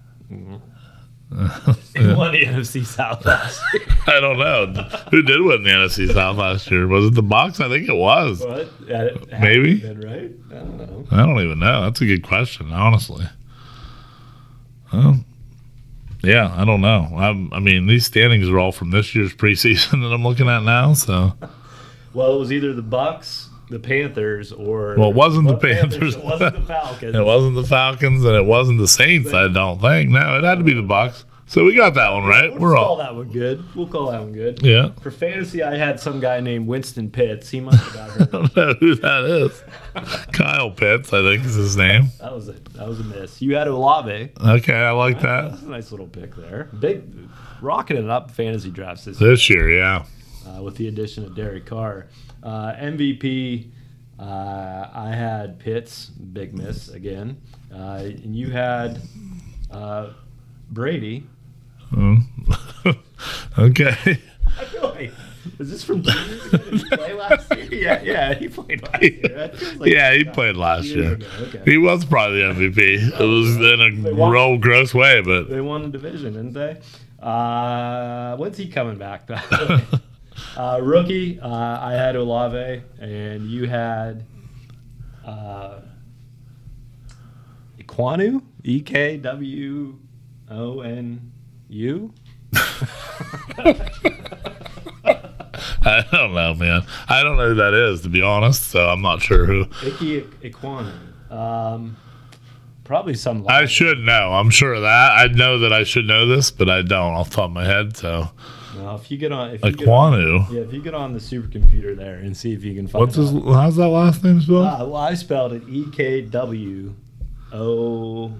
Who won the N F C South last year? I don't know. Who did win the N F C South last year? Was it the Bucks? I think it was. What? It had Maybe. been, right? I don't know. I don't even know. That's a good question, honestly. Well, yeah, I don't know. I'm, I mean, these standings are all from this year's preseason that I'm looking at now. So, Well, it was either the Bucks, the Panthers, or well, it wasn't the What Panthers. It wasn't the Falcons. It wasn't the Falcons, and it wasn't the Saints. I don't think. No, it had to be the Bucks. So we got that one right. We'll We're call all. that one good. We'll call that one good. Yeah. For fantasy, I had some guy named Winston Pitts. He must have got hurt. I don't know who that is. Kyle Pitts, I think is his name. That was a that was a miss. You had Olave. Okay, I like that. That's a nice little pick there. Big, rocking it up fantasy drafts this This year, yeah. uh, with the addition of Derek Carr. Uh, M V P, uh, I had Pitts, big miss again. Uh, and you had uh, Brady. Mm. Okay. I feel like, is this from two years ago? Did he play last year? Yeah, yeah, he played last year. That feels like Yeah, he uh, played last years year. ago. Okay. He was probably the M V P. It was in a real gross way, but They won the division, didn't they? Uh, when's he coming back? uh, rookie, uh, I had Olave, and you had uh, Ekwonu, E K W O N U. I don't know, man. I don't know who that is, to be honest, so I'm not sure who. Icky Ekwonu. Um, probably some. I should know. I'm sure of that. I know that I should know this, but I don't off the top of my head, so. Well, if you get on, if you get on, Ekwonu. yeah, if you get on the supercomputer there and see if you can find. What's his, out. how's that last name spelled? Uh, well, I spelled it E K W O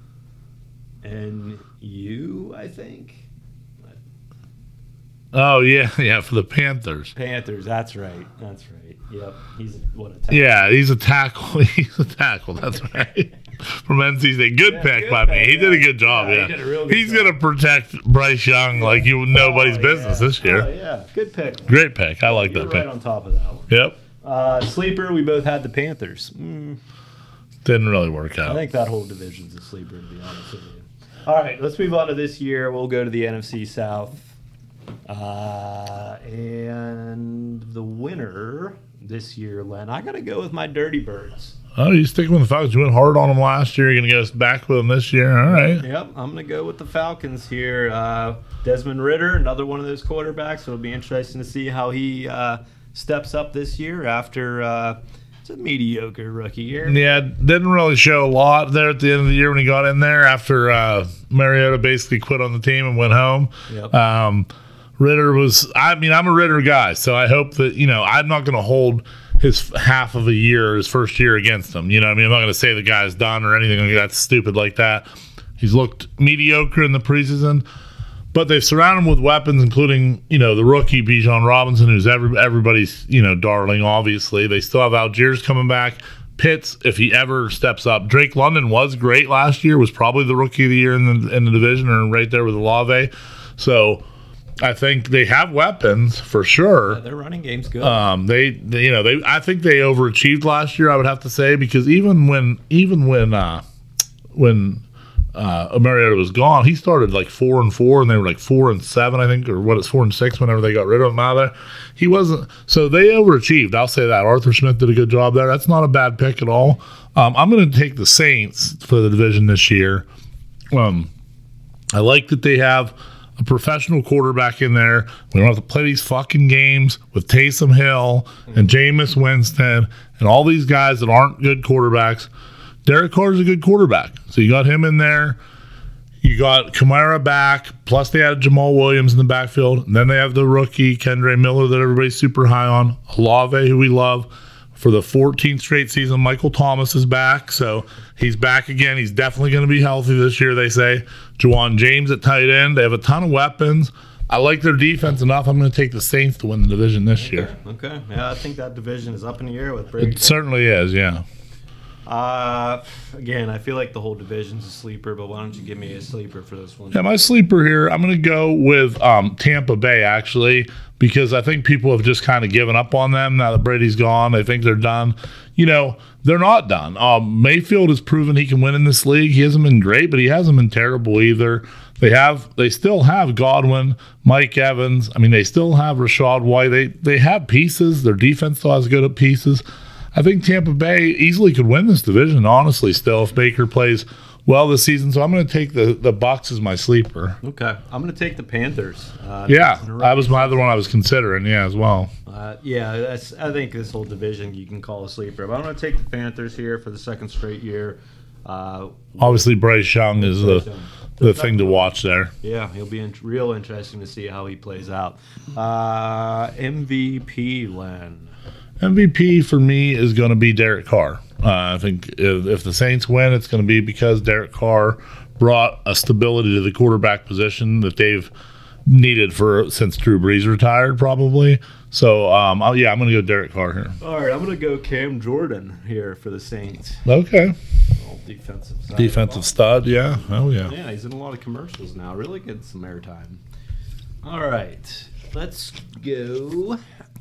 N U, I think. Oh, yeah, yeah, for the Panthers. Panthers, that's right. That's right. Yep. He's what a tackle. Yeah, he's a tackle. He's a tackle. That's right. From N C State. Good Yeah, pick good by me. pick, He yeah. did a good job, Yeah, yeah. he did a real good He's job. going to protect Bryce Young like you nobody's Oh, business yeah. this year. Oh, yeah. Good pick. Great pick. I like You're that right pick. on top of that one. Yep. Uh, sleeper, we both had the Panthers. Mm, Didn't really work I out. think that whole division's a sleeper, to be honest with you. All right, let's move on to this year. We'll go to the N F C South. Uh, and the winner this year, Len, I got to go with my Dirty Birds. Oh, you sticking with the Falcons? You went hard on them last year. You're going to go back with them this year. All right. Yep, I'm going to go with the Falcons here. Uh, Desmond Ridder, another one of those quarterbacks. It'll be interesting to see how he uh, steps up this year after uh, it's a mediocre rookie year. Yeah, didn't really show a lot there at the end of the year when he got in there after uh, Mariota basically quit on the team and went home. Yep. Um, Ritter was, I mean, I'm a Ritter guy, so I hope that, you know, I'm not going to hold his half of a year, his first year against him. You know what I mean? I'm not going to say the guy's done or anything like that stupid like that. He's looked mediocre in the preseason, but they've surrounded him with weapons, including, you know, the rookie Bijan Robinson, who's every, everybody's, you know, darling, obviously. They still have Algiers coming back. Pitts, if he ever steps up. Drake London was great last year, was probably the rookie of the year in the, in the division, or right there with Olave. So I think they have weapons for sure. Yeah, their running game's good. Um, they, they, you know, they. I think they overachieved last year. I would have to say, because even when, even when, uh, when uh, Mariota was gone, he started like four and four, and they were like four and seven, I think, or what? It's four and six. Whenever they got rid of him out of there, he wasn't. So they overachieved. I'll say that. Arthur Smith did a good job there. That's not a bad pick at all. Um, I'm going to take the Saints for the division this year. Um, I like that they have a professional quarterback in there. We don't have to play these fucking games with Taysom Hill and Jameis Winston and all these guys that aren't good quarterbacks. Derek Carr's a good quarterback. So you got him in there. You got Kamara back, plus they had Jamal Williams in the backfield. And then they have the rookie, Kendre Miller, that everybody's super high on. Olave, who we love. For the fourteenth straight season, Michael Thomas is back. So he's back again. He's definitely going to be healthy this year, they say. Juwan James at tight end. They have a ton of weapons. I like their defense enough. I'm going to take the Saints to win the division this year. Okay. Yeah, I think that division is up in the air with Brady. It certainly is, yeah. Uh, again, I feel like the whole division's a sleeper, but why don't you give me a sleeper for this one? Yeah, my sleeper here, I'm going to go with um, Tampa Bay, actually, because I think people have just kind of given up on them now that Brady's gone. They think they're done. You know, they're not done. Um, Mayfield has proven he can win in this league. He hasn't been great, but he hasn't been terrible either. They have, they still have Godwin, Mike Evans. I mean, they still have Rashad White. They they have pieces. Their defense still has good at pieces. I think Tampa Bay easily could win this division, honestly, still, if Baker plays well this season. So I'm going to take the, the Bucs as my sleeper. Okay. I'm going to take the Panthers. Uh, Yeah, that was my other one I was considering, yeah, as well. Uh, yeah, that's, I think this whole division you can call a sleeper. But I'm going to take the Panthers here for the second straight year. Uh, Obviously, Bryce Young is the, the thing to watch there. yeah, he'll be in, real interesting to see how he plays out. Uh, M V P, Len. M V P for me is going to be Derek Carr. Uh, I think if, if the Saints win, it's going to be because Derek Carr brought a stability to the quarterback position that they've needed for since Drew Brees retired, probably. So, um, I'll, yeah, I'm going to go Derek Carr here. All right, I'm going to go Cam Jordan here for the Saints. Okay. All defensive side. Defensive stud, yeah. Oh, yeah. Yeah, he's in a lot of commercials now. Really gets some airtime. All right, let's go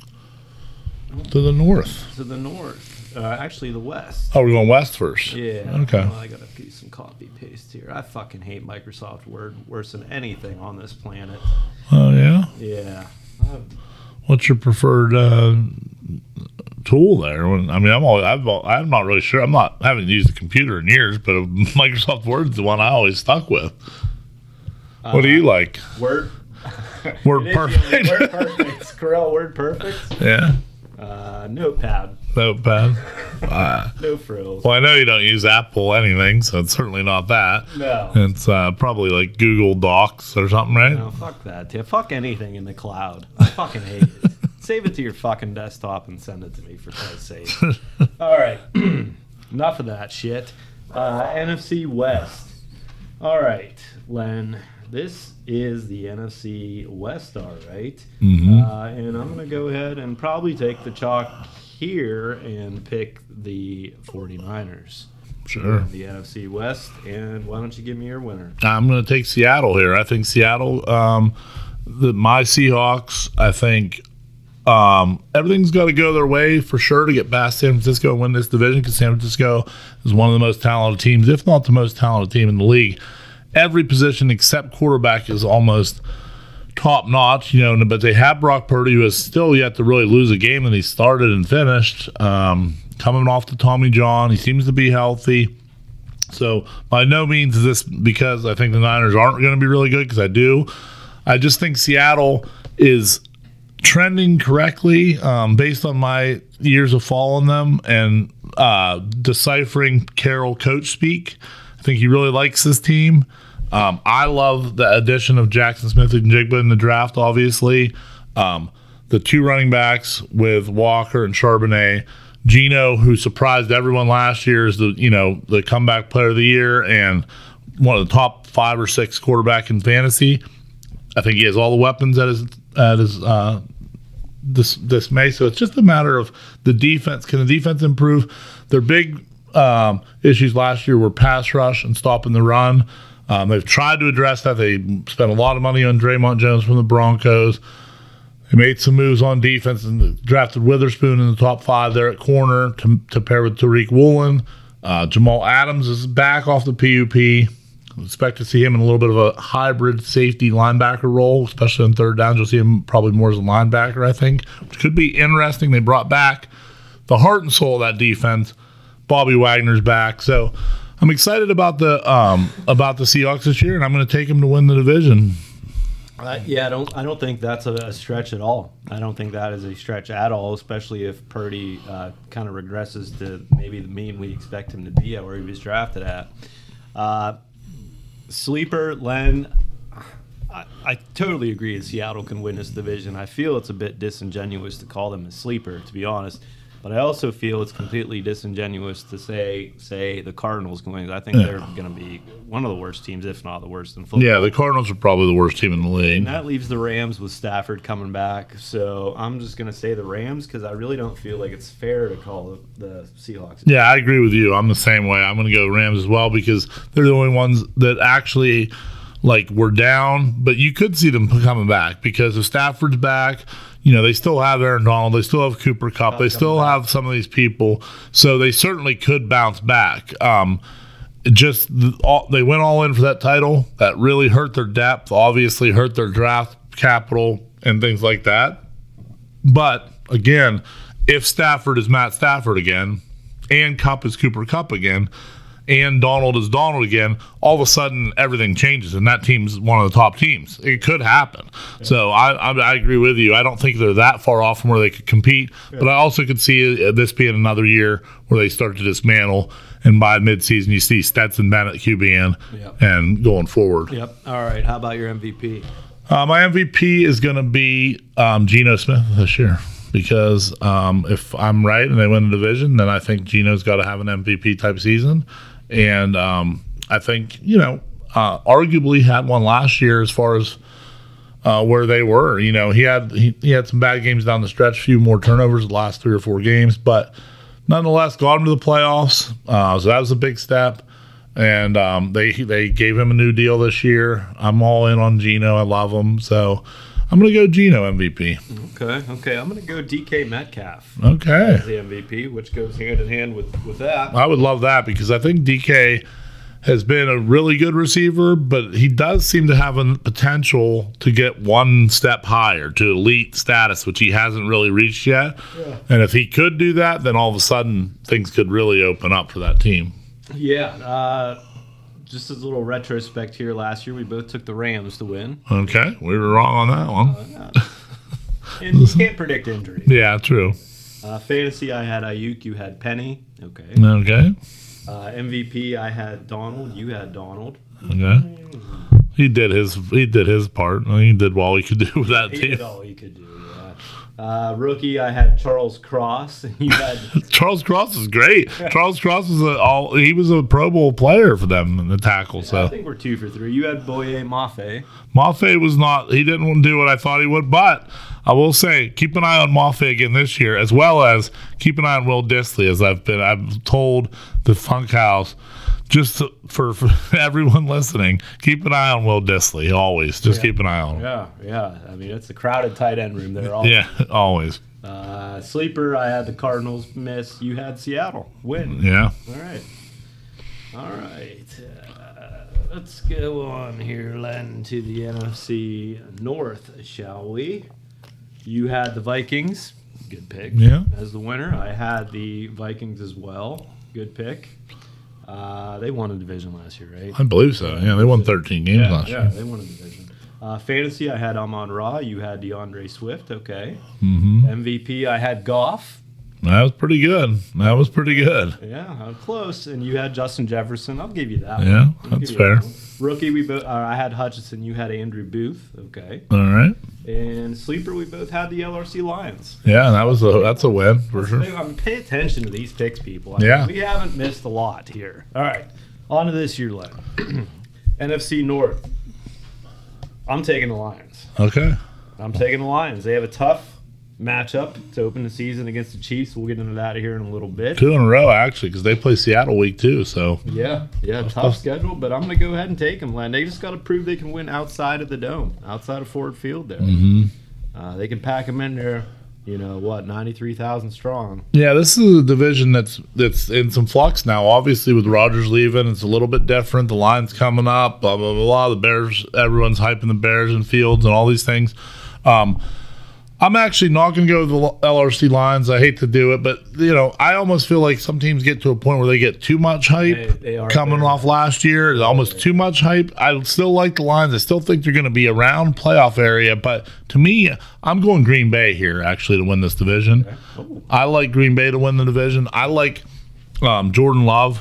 To the north. to the north. Uh, actually, the west. Oh, we're going west first. Yeah. Okay. Well, I got to do some copy paste here. I fucking hate Microsoft Word worse than anything on this planet. Oh, yeah. Yeah. Uh, What's your preferred uh, tool there? When, I mean, I'm always, I've, I'm not really sure. I'm not I haven't used a computer in years, but Microsoft Word's the one I always stuck with. What do you like? Word. Word It is the only perfect. Word perfect. Corel Word perfect. Yeah. Uh, notepad. Notepad. Uh, No frills. well, I know you don't use Apple anything, so it's certainly not that. No. It's uh, probably like Google Docs or something, right? No, fuck that. Yeah, fuck anything in the cloud. I fucking hate it. Save it to your fucking desktop and send it to me for Christ's sake. All right. Enough of that shit. Uh, N F C West. All right, Len. This is the N F C West, all right. Mhm. Uh, and I'm going to go ahead and probably take the chalk here and pick the 49ers. Sure. The N F C West. And why don't you give me your winner? I'm going to take Seattle here. I think Seattle, um, the, my Seahawks, I think um, everything's got to go their way for sure to get past San Francisco and win this division, because San Francisco is one of the most talented teams, if not the most talented team in the league. Every position except quarterback is almost top notch, you know, but they have Brock Purdy, who has still yet to really lose a game that he started and finished. Um, coming off the Tommy John, he seems to be healthy. So by no means is this because I think the Niners aren't going to be really good, because I do. I just think Seattle is trending correctly um, based on my years of following them and uh, deciphering Carroll coach speak. I think he really likes this team. Um, I love the addition of Jackson Smith and Jigba in the draft, obviously. Um, the two running backs with Walker and Charbonnet. Geno, who surprised everyone last year, is the you know the comeback player of the year and one of the top five or six quarterback in fantasy. I think he has all the weapons at his at his uh, this dismay. So it's just a matter of the defense. Can the defense improve? Their big um, issues last year were pass rush and stopping the run. Um, they've tried to address that. They spent a lot of money on Draymond Jones from the Broncos. They made some moves on defense and drafted Witherspoon in the top five there at corner to, to pair with Tariq Woolen. Uh, Jamal Adams is back off the P U P. I expect to see him in a little bit of a hybrid safety linebacker role, especially on third downs. You'll see him probably more as a linebacker, I think, which could be interesting. They brought back the heart and soul of that defense. Bobby Wagner's back. So I'm excited about the um, about the Seahawks this year, and I'm going to take them to win the division. Uh, yeah, I don't. I don't think that's a, a stretch at all. I don't think that is a stretch at all, especially if Purdy uh, kind of regresses to maybe the mean we expect him to be at where he was drafted at. Uh, sleeper Len, I, I totally agree that Seattle can win this division. I feel it's a bit disingenuous to call them a sleeper, to be honest. But I also feel it's completely disingenuous to say say the Cardinals can win. I think Yeah. they're going to be one of the worst teams, if not the worst in football. Yeah, the Cardinals are probably the worst team in the league. And that leaves the Rams with Stafford coming back. So I'm just going to say the Rams because I really don't feel like it's fair to call the, the Seahawks. Yeah, I agree with you. I'm the same way. I'm going to go Rams as well because they're the only ones that actually like were down. But you could see them coming back because if Stafford's back, you know, they still have Aaron Donald. They still have Cooper Kupp. They still have some of these people. So they certainly could bounce back. Um, just all, they went all in for that title. That really hurt their depth, obviously hurt their draft capital and things like that. But, again, if Stafford is Matt Stafford again and Kupp is Cooper Kupp again and Donald is Donald again, all of a sudden everything changes, and that team's one of the top teams. It could happen. Yeah. So I, I I agree with you. I don't think they're that far off from where they could compete, yeah. But I also could see this being another year where they start to dismantle, and by midseason you see Stetson Bennett QBing yep. and going forward. Yep. All right. How about your M V P? Uh, my M V P is going to be um, Geno Smith this year. Because um, if I'm right and they win the division, then I think Geno's got to have an M V P type season. And um, I think, you know, uh, arguably had one last year as far as uh, where they were. You know, he had he, he had some bad games down the stretch, a few more turnovers the last three or four games. But nonetheless, got him to the playoffs. Uh, so that was a big step. And um, they, they gave him a new deal this year. I'm all in on Geno. I love him. So I'm going to go Geno M V P. Okay, okay. I'm going to go D K Metcalf. Okay. As the M V P, which goes hand in hand with, with that. I would love that because I think D K has been a really good receiver, but he does seem to have a potential to get one step higher to elite status, which he hasn't really reached yet. Yeah. And if he could do that, then all of a sudden things could really open up for that team. Yeah. Uh, just as a little retrospect here, last year we both took the Rams to win. Okay. We were wrong on that one. Uh, and you can't predict injuries. Yeah, true. Uh, fantasy, I had Ayuk, you had Penny. Okay. Okay. Uh, M V P, I had Donald, you had Donald. Okay. He did his he did his part. He did all he could do with that he team. He did all he could do, yeah. Uh, rookie, I had Charles Cross. You had Charles Cross is great. Charles Cross was a all he was a Pro Bowl player for them in the tackle. So I think we're two for three. You had Boye Mafe. Mafe was not he didn't do what I thought he would, but I will say keep an eye on Mafe again this year, as well as keep an eye on Will Dissly, as I've been I've told the Funk House. Just for, for everyone listening, keep an eye on Will Dissly. Always, just Yeah. keep an eye on him. Yeah, yeah. I mean, it's a crowded tight end room there. All Yeah, always. Uh, sleeper, I had the Cardinals miss. You had Seattle win. Yeah. All right. All right. Uh, let's go on here, Len, to the N F C North, shall we? You had the Vikings. Good pick. Yeah. As the winner. I had the Vikings as well. Good pick. Uh, they won a division last year, right? I believe so. Yeah, they won thirteen games Yeah, last yeah, year. they won a division. Uh, fantasy, I had Amon Ra. You had DeAndre Swift. Okay. Mm-hmm. M V P, I had Goff. That was pretty good. That was pretty good. Yeah, I'm close. And you had Justin Jefferson. I'll give you that. one. Yeah, I'll that's give you fair. that one. Rookie, we both. Uh, I had Hutchinson. You had Andrew Booth. Okay. All right. And sleeper, we both had the L R C Lions. Yeah, that was a that's a win for sure. I mean, pay attention to these picks, people. I mean, Yeah. we haven't missed a lot here. All right, on to this year, Len. N F C North. I'm taking the Lions. Okay. I'm taking the Lions. They have a tough matchup to open the season against the Chiefs. We'll get into that here in a little bit. Two in a row actually, because they play Seattle week two. So Yeah, yeah, tough schedule, but I'm going to go ahead and take them, Len. They just got to prove they can win outside of the dome, outside of Ford Field there. hmm Uh, they can pack them in there, you know, what, ninety-three thousand strong. yeah, this is a division that's that's in some flux now. Obviously, with Rodgers leaving, it's a little bit different. The Lions coming up, blah blah blah. The Bears, everyone's hyping the Bears and Fields and all these things. Um, I'm actually not going to go with the L R C Lions. I hate to do it, but you know, I almost feel like some teams get to a point where they get too much hype. They- they are coming very- off last year, it's almost too much hype. I still like the Lions. I still think they're going to be around playoff area, but to me, I'm going Green Bay here actually to win this division. Oh. I like Green Bay to win the division. I like um, Jordan Love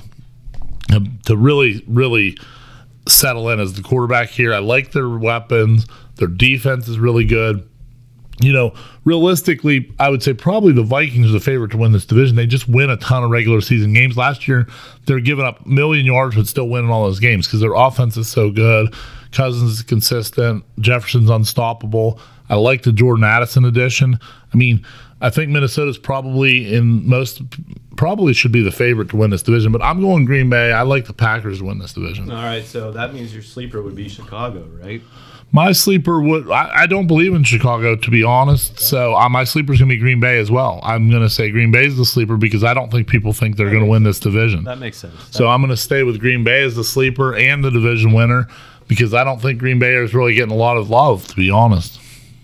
to really, really settle in as the quarterback here. I like their weapons. Their defense is really good. You know, realistically, I would say probably the Vikings are the favorite to win this division. They just win a ton of regular season games. Last year, they're giving up a million yards but still winning all those games because their offense is so good. Cousins is consistent. Jefferson's unstoppable. I like the Jordan Addison addition. I mean, I think Minnesota's probably in most probably should be the favorite to win this division, but I'm going Green Bay. I like the Packers to win this division. All right, so that means your sleeper would be Chicago, right? My sleeper would. I, I don't believe in Chicago, to be honest. So uh, my sleeper's going to be Green Bay as well. I'm going to say Green Bay's the sleeper because I don't think people think they're going to win this division. That makes sense. So I'm going to stay with Green Bay as the sleeper and the division winner because I don't think Green Bay is really getting a lot of love, to be honest.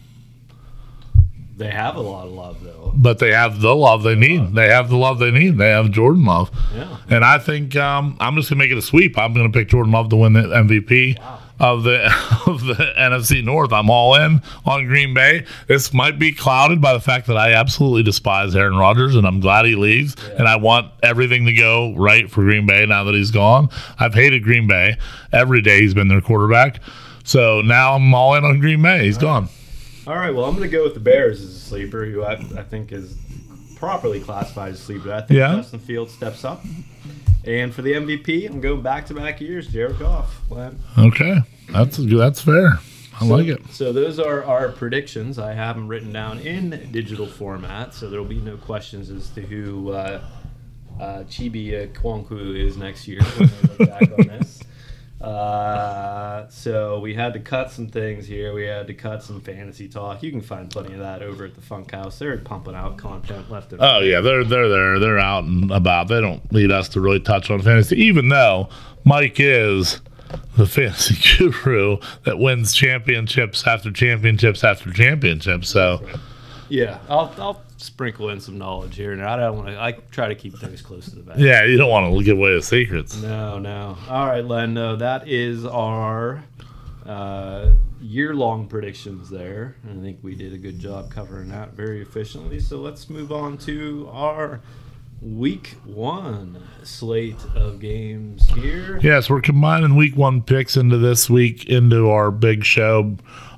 They have a lot of love, though. But they have the love they need. They have the love they need. They have Jordan Love. Yeah. And I think um, I'm just going to make it a sweep. I'm going to pick Jordan Love to win the M V P. Wow. Of the of the N F C North. I'm all in on Green Bay. This might be clouded by the fact that I absolutely despise Aaron Rodgers, and I'm glad he leaves. Yeah. And I want everything to go right for Green Bay now that he's gone. I've hated Green Bay every day he's been their quarterback. So now I'm all in on Green Bay. He's gone. All right, well, I'm going to go with the Bears as a sleeper, who I, I think is properly classified as a sleeper. I think Yeah. Justin Fields steps up. And for the M V P, I'm going back-to-back years, Jared Goff. Len. Okay, that's that's fair. I So- like it. So those are our predictions. I have them written down in digital format, so there will be no questions as to who uh, uh, Chibi Kwankwu is next year when they look back on this. Uh, so we had to cut some things here. We had to cut some fantasy talk. You can find plenty of that over at the Funk House. They're pumping out content left and right. Oh yeah, they're they're there. They're out and about. They don't need us to really touch on fantasy, even though Mike is the fantasy guru that wins championships after championships after championships. So Yeah, I'll I'll sprinkle in some knowledge here and there. I don't want to. I try to keep things close to the vest. yeah, you don't want to give away the secrets. No, no. All right, Len. No, that is our uh, year-long predictions there. And I think we did a good job covering that very efficiently. So let's move on to our week one slate of games here. Yes, we're combining week one picks into this week into our big show.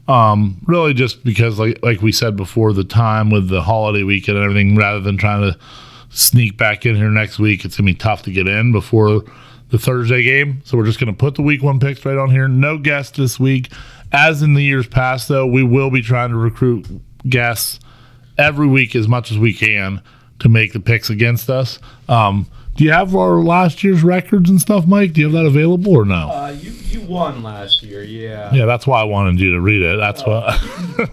Um, really just because, like like we said before, the time with the holiday weekend and everything, rather than trying to sneak back in here next week, it's going to be tough to get in before the Thursday game. So we're just going to put the week one picks right on here. No guests this week. As in the years past, though, we will be trying to recruit guests every week as much as we can to make the picks against us. Um, do you have our last year's records and stuff, Mike? Do you have that available or no? Uh, you, you won last year, yeah. Yeah, that's why I wanted you to read it. That's oh. what.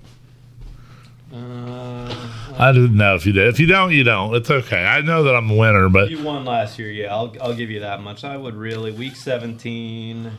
uh, I didn't know if you did. If you don't, you don't. It's okay. I know that I'm the winner, but you won last year, yeah. I'll I'll give you that much. I would really week seventeen.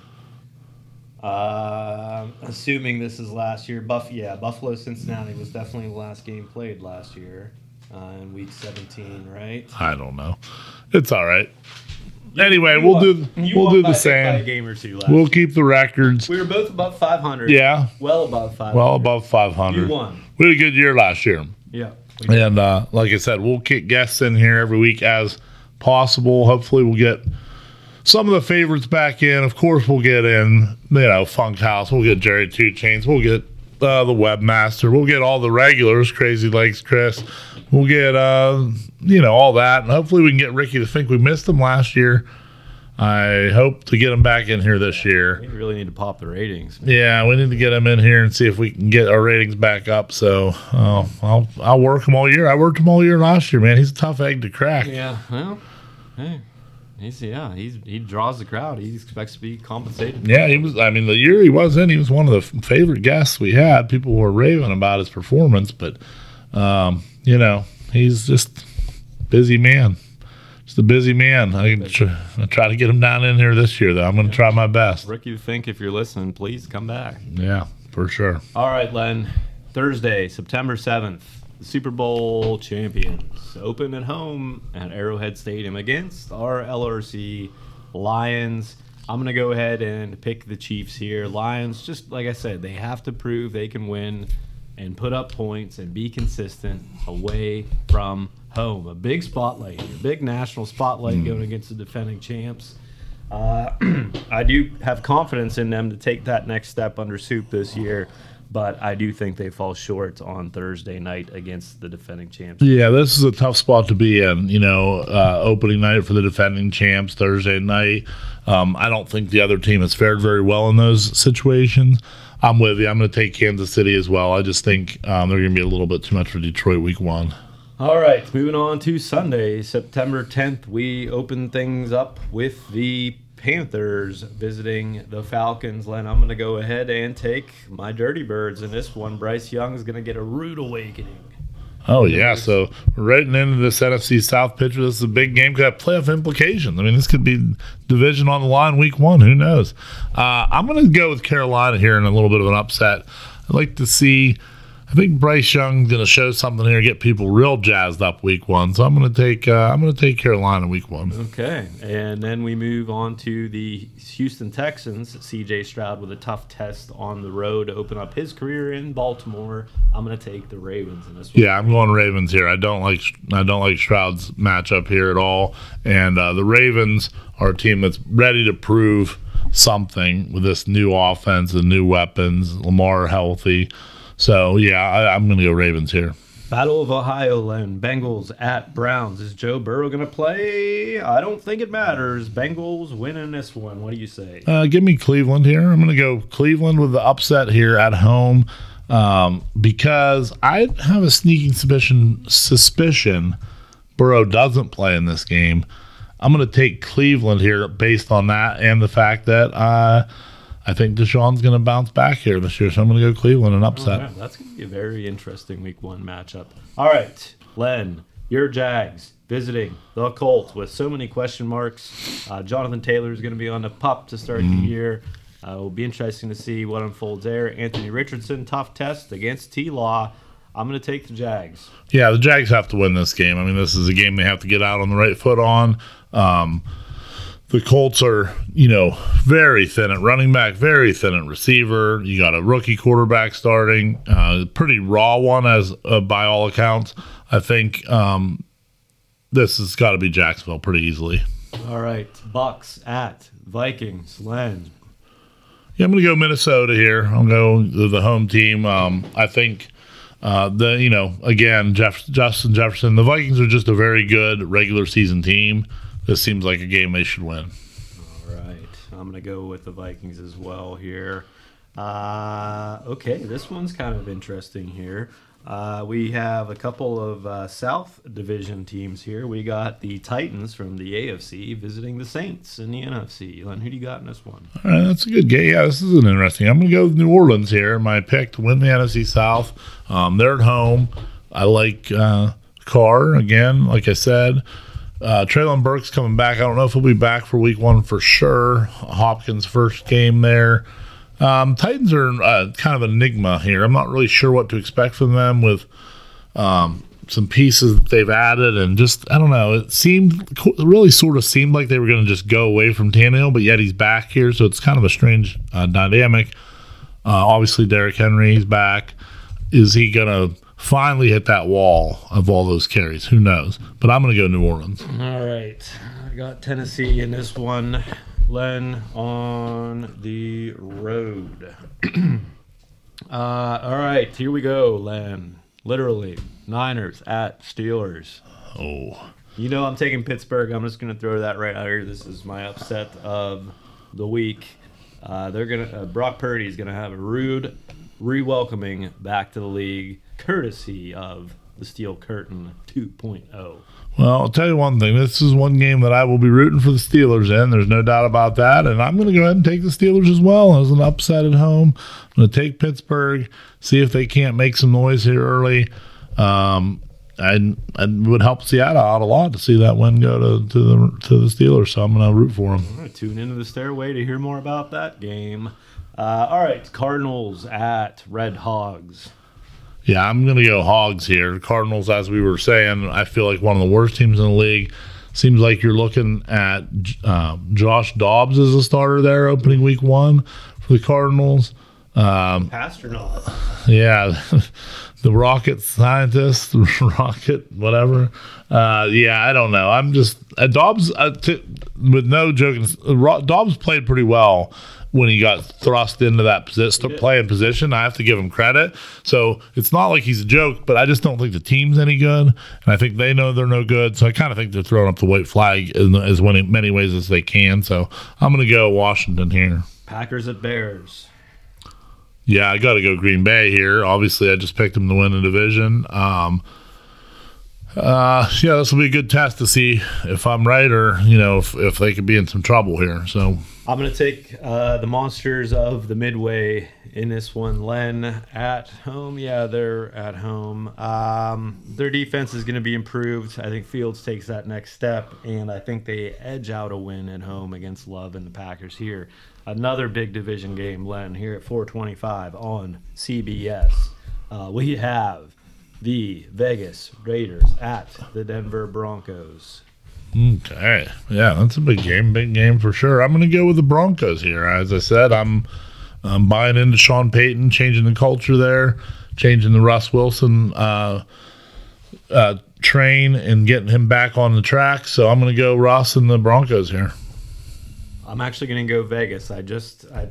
Uh, assuming this is last year, Buff yeah, Buffalo Cincinnati was definitely the last game played last year uh, in week seventeen, right? I don't know. It's all right. Anyway, You we'll won- do you we'll won do by- the by a same. game or two last We'll year. keep the records. We were both above five hundred. Yeah, well above five hundred. well above five hundred. You won. We had a good year last year. Yeah. we did. And uh, like I said, we'll kick guests in here every week as possible. Hopefully, we'll get some of the favorites back in. Of course, we'll get in, you know, Funk House. We'll get Jerry Two Chains. We'll get uh, the Webmaster. We'll get all the regulars, Crazy Legs Chris. We'll get, uh, you know, all that. And hopefully, we can get Ricky to think we missed him last year. I hope to get him back in here this year. We really need to pop the ratings. Yeah, we need to get him in here and see if we can get our ratings back up. So uh, I'll I'll work him all year. I worked him all year last year, man. He's a tough egg to crack. Yeah, well, hey, he's yeah, he's he draws the crowd. He expects to be compensated. Yeah, he was. I mean, the year he was in, he was one of the f- favorite guests we had. People were raving about his performance, but um, you know, he's just busy man. Just a busy man. I tr- I try to get him down in here this year, though. I'm going to try my best. Ricky, think if you're listening, please come back. Yeah, for sure. All right, Len. Thursday, September seventh, the Super Bowl champions open at home at Arrowhead Stadium against our L R C Lions. I'm going to go ahead and pick the Chiefs here. Lions, just like I said, they have to prove they can win and put up points and be consistent away from home. A big spotlight, a big national spotlight mm. going against the defending champs. Uh, I do have confidence in them to take that next step under Soup this year, but I do think they fall short on Thursday night against the defending champs. Yeah, this is a tough spot to be in. You know, uh, opening night for the defending champs, Thursday night. Um, I don't think the other team has fared very well in those situations. I'm with you. I'm going to take Kansas City as well. I just think um, they're going to be a little bit too much for Detroit week one. All right, moving on to Sunday, September tenth. We open things up with the Panthers visiting the Falcons. Len, I'm going to go ahead and take my Dirty Birds in this one. Bryce Young is going to get a rude awakening. Oh, yeah. So we're right into this N F C South picture. This is a big game. Could have playoff implications. I mean, this could be division on the line week one. Who knows? Uh, I'm going to go with Carolina here in a little bit of an upset. I'd like to see – I think Bryce Young's going to show something here, get people real jazzed up week one. So I'm going to take uh, I'm going to take Carolina week one. Okay, and then we move on to the Houston Texans. C J Stroud with a tough test on the road to open up his career in Baltimore. I'm going to take the Ravens in this one. Yeah, I'm going Ravens here. I don't like I don't like Stroud's matchup here at all. And uh, the Ravens are a team that's ready to prove something with this new offense and new weapons. Lamar healthy. So, yeah, I, I'm going to go Ravens here. Battle of Ohio, Len. Bengals at Browns. Is Joe Burrow going to play? I don't think it matters. Bengals winning this one. What do you say? Uh, give me Cleveland here. I'm going to go Cleveland with the upset here at home um, because I have a sneaking suspicion, suspicion Burrow doesn't play in this game. I'm going to take Cleveland here based on that and the fact that uh, – I think Deshaun's going to bounce back here this year, so I'm going to go Cleveland and upset. Oh, yeah. That's going to be a very interesting week one matchup. All right, Len, your Jags visiting the Colts with so many question marks. Uh, Jonathan Taylor is going to be on the pup to start mm. the year. Uh, it will be interesting to see what unfolds there. Anthony Richardson, tough test against T-Law. I'm going to take the Jags. Yeah, the Jags have to win this game. I mean, this is a game they have to get out on the right foot on. Um The Colts are, you know, very thin at running back, very thin at receiver. You got a rookie quarterback starting, uh, pretty raw one as uh, by all accounts. I think um, this has got to be Jacksonville pretty easily. All right, Bucks at Vikings. Len. Yeah, I'm going to go Minnesota here. I'll go the, the home team. Um, I think uh, the you know again Jeff, Justin Jefferson. The Vikings are just a very good regular season team. This seems like a game they should win. All right, I'm going to go with the Vikings as well here. Uh, okay, this one's kind of interesting here. Uh, we have a couple of uh, South Division teams here. We got the Titans from the A F C visiting the Saints in the N F C. Len, who do you got in this one? All right, that's a good game. Yeah, this is an interesting. I'm going to go with New Orleans here. My pick to win the N F C South. Um, they're at home. I like uh, Carr again, like I said. Uh, Traylon Burks coming back. I don't know if he'll be back for week one for sure. Hopkins' first game there. Um, Titans are uh, kind of an enigma here. I'm not really sure what to expect from them with um, some pieces that they've added, and just I don't know. It seemed it really sort of seemed like they were going to just go away from Tannehill, but yet he's back here, so it's kind of a strange uh, dynamic. Uh, obviously, Derrick Henry's back. Is he going to finally hit that wall of all those carries? Who knows? But I'm going to go New Orleans. All right, I got Tennessee in this one. Len on the road. uh, all right, here we go, Len. Literally, Niners at Steelers. Oh. You know I'm taking Pittsburgh. I'm just going to throw that right out here. This is my upset of the week. Uh, they're gonna. Uh, Brock Purdy is going to have a rude re-welcoming back to the league, courtesy of the Steel Curtain two point oh. Well, I'll tell you one thing. This is one game that I will be rooting for the Steelers in. There's no doubt about that. And I'm going to go ahead and take the Steelers as well as an upset at home. I'm going to take Pittsburgh, see if they can't make some noise here early. Um, I, I would help Seattle out a lot to see that win go to, to, the, to the Steelers. So I'm going to root for them. I'm going to tune into the stairway to hear more about that game. Uh, all right, Cardinals at Red Hogs. Yeah, I'm going to go Hogs here. Cardinals, as we were saying, I feel like one of the worst teams in the league. Seems like you're looking at uh, Josh Dobbs as a starter there opening week one for the Cardinals. Um, Astronaut. Yeah, the rocket scientist, rocket, whatever. Uh, yeah, I don't know. I'm just uh, Dobbs. Uh, t- with no joking, uh, Dobbs played pretty well when he got thrust into that position, playing position. I have to give him credit. So it's not like he's a joke, but I just don't think the team's any good, and I think they know they're no good. So I kind of think they're throwing up the white flag in as many, many ways as they can. So I'm going to go Washington here. Packers at Bears. Yeah, I got to go Green Bay here. Obviously, I just picked them to win the division. Um, uh, yeah, this will be a good test to see if I'm right or, you know, if, if they could be in some trouble here. So I'm going to take uh, the Monsters of the Midway in this one. Len at home. Yeah, they're at home. Um, their defense is going to be improved. I think Fields takes that next step, and I think they edge out a win at home against Love and the Packers here. Another big division game, Len, here at four twenty-five on C B S. Uh, we have the Vegas Raiders at the Denver Broncos. Okay. Yeah, that's a big game. Big game for sure. I'm going to go with the Broncos here. As I said, I'm, I'm buying into Sean Payton, changing the culture there, changing the Russ Wilson uh, uh, train and getting him back on the track. So I'm going to go Russ and the Broncos here. I'm actually going to go Vegas. I just, I,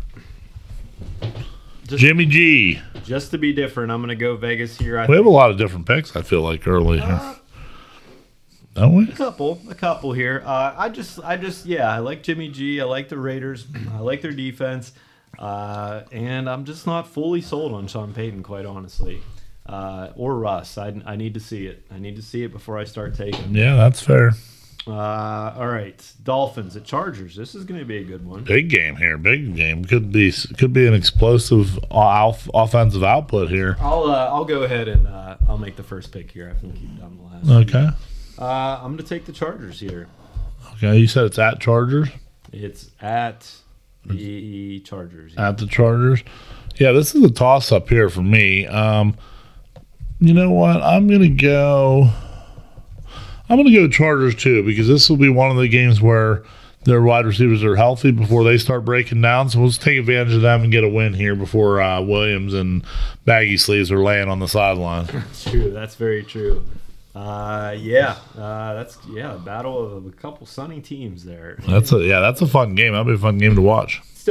just Jimmy G. Just to be different, I'm going to go Vegas here. I We have think, a lot of different picks, I feel like, early here. uh, Don't we? a couple, a couple here. Uh, I just, I just, yeah, I like Jimmy G. I like the Raiders. I like their defense, uh, and I'm just not fully sold on Sean Payton, quite honestly, uh, or Russ. I, I need to see it. I need to see it before I start taking. Yeah, that's fair. Uh, all right, Dolphins at Chargers. This is going to be a good one. Big game here. Big game. Could be could be an explosive off, offensive output here. I'll uh, I'll go ahead and uh, I'll make the first pick here. I think you've done the last. Okay. Uh, I'm going to take the Chargers here. Okay. You said it's at Chargers? It's at the Chargers. Yeah. At the Chargers. Yeah, this is a toss-up here for me. Um, you know what? I'm going to go... I'm going to go Chargers, too, because this will be one of the games where their wide receivers are healthy before they start breaking down. So let's take advantage of them and get a win here before uh, Williams and Baggy Sleeves are laying on the sideline. True. That's very true. Uh, yeah, uh, that's yeah, a battle of a couple sunny teams there. That's a yeah, that's a fun game. That'll be a fun game to watch. Still,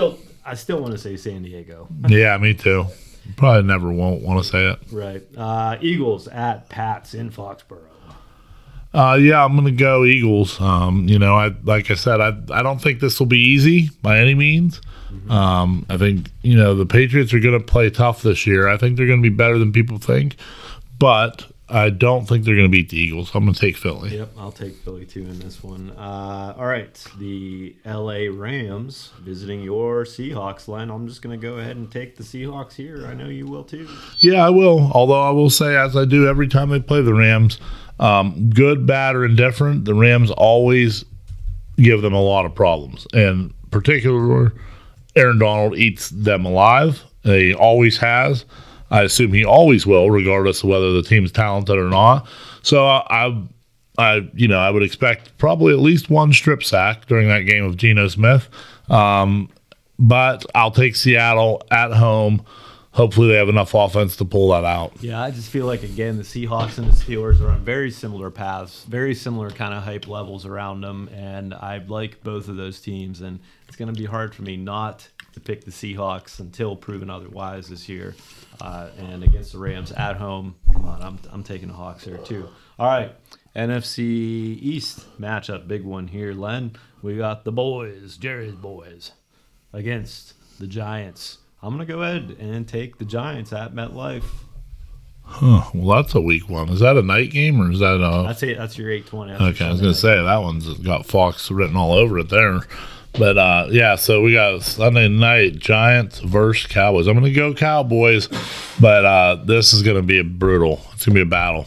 I still want to say San Diego. Yeah, me too. Probably never won't want to say it. Right. Uh, Eagles at Pats in Foxborough. Uh, yeah, I'm gonna go Eagles. Um, you know, I like I said, I I don't think this will be easy by any means. Mm-hmm. Um, I think you know the Patriots are gonna play tough this year. I think they're gonna be better than people think, but I don't think they're gonna beat the Eagles. I'm gonna take Philly. Yep, I'll take Philly too in this one. Uh, all right, the L A Rams visiting your Seahawks. Len, I'm just gonna go ahead and take the Seahawks here. I know you will too. Yeah, I will. Although I will say, as I do every time they play the Rams. Um, good, bad, or indifferent, the Rams always give them a lot of problems. And particularly, Aaron Donald eats them alive. He always has. I assume he always will, regardless of whether the team's talented or not. So I, I, you know, I would expect probably at least one strip sack during that game of Geno Smith. Um, but I'll take Seattle at home. Hopefully they have enough offense to pull that out. Yeah, I just feel like, again, the Seahawks and the Steelers are on very similar paths, very similar kind of hype levels around them, and I like both of those teams, and it's going to be hard for me not to pick the Seahawks until proven otherwise this year. Uh, and against the Rams at home, come on, I'm, I'm taking the Hawks here too. All right, N F C East matchup, big one here, Len. We got the boys, Jerry's boys, against the Giants. I'm going to go ahead and take the Giants at MetLife. Huh. Well, that's a weak one. Is that a night game or is that a... I'd say that's your eight twenty. Okay, I was going to say, that one's got Fox written all over it there. But, uh, yeah, so we got Sunday night, Giants versus Cowboys. I'm going to go Cowboys, but uh, this is going to be a brutal. It's going to be a battle.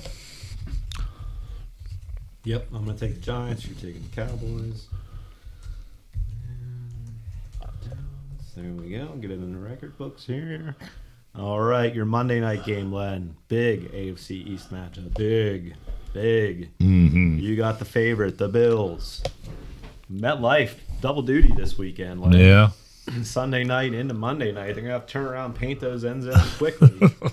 Yep, I'm going to take the Giants. You're taking the Cowboys. There we go. Get it in the record books here. All right, your Monday night game, Len. Big A F C East matchup. Big, big. Mm-hmm. You got the favorite, the Bills. MetLife, double duty this weekend, Len. Yeah. Sunday night into Monday night. They're going to have to turn around and paint those ends in quickly.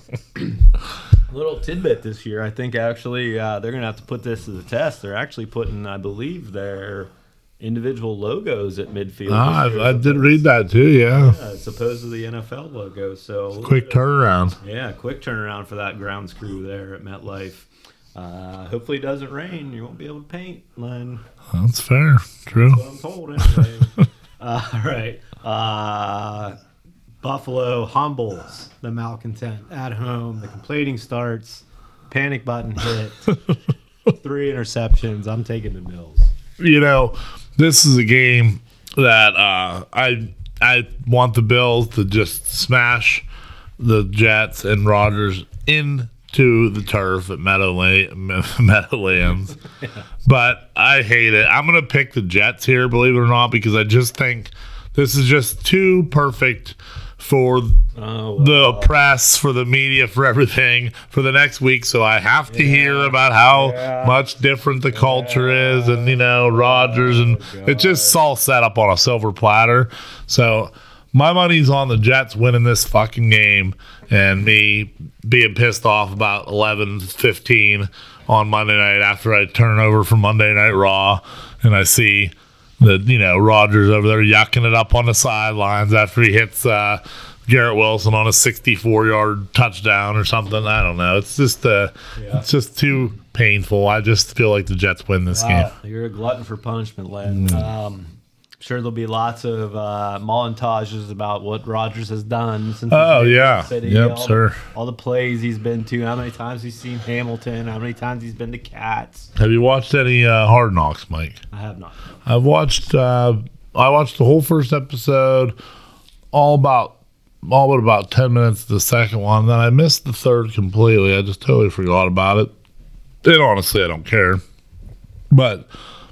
Little tidbit this year. I think, actually, uh, they're going to have to put this to the test. They're actually putting, I believe, their individual logos at midfield. Ah, I, I did read that too, yeah. Yeah, supposedly N F L logo. So quick turnaround. Yeah, quick turnaround for that grounds crew there at MetLife. Uh, hopefully it doesn't rain. You won't be able to paint, Len. That's fair. True. That's what I'm told anyway. uh, all right. Uh, Buffalo humbles the malcontent at home. The complaining starts. Panic button hit. Three interceptions. I'm taking the Bills. You know, this is a game that uh, I I want the Bills to just smash the Jets and Rodgers into the turf at Meadowla- Meadowlands. Yeah. But I hate it. I'm going to pick the Jets here, believe it or not, because I just think this is just too perfect for oh, wow. the press, for the media, for everything for the next week. So I have to yeah. hear about how yeah. much different the culture yeah. is, and you know, Rodgers, and oh, it's just all set up on a silver platter. So my money's on the Jets winning this fucking game, and me being pissed off about eleven fifteen on Monday night after I turn over from Monday Night Raw, and I see that, you know, Rodgers over there yucking it up on the sidelines after he hits uh, Garrett Wilson on a sixty-four yard touchdown or something. I don't know. It's just uh, yeah. it's just too painful. I just feel like the Jets win this wow. game. You're a glutton for punishment, Len. Mm. Um, sure there'll be lots of uh, montages about what Rodgers has done since oh yeah City, yep all sir the, all the plays he's been to, how many times he's seen Hamilton, how many times he's been to Cats. Have you watched any uh, Hard Knocks, Mike? I have not. I've watched uh, I watched the whole first episode, all about all but about ten minutes of the second one, then I missed the third completely. I just totally forgot about it, and honestly I don't care, but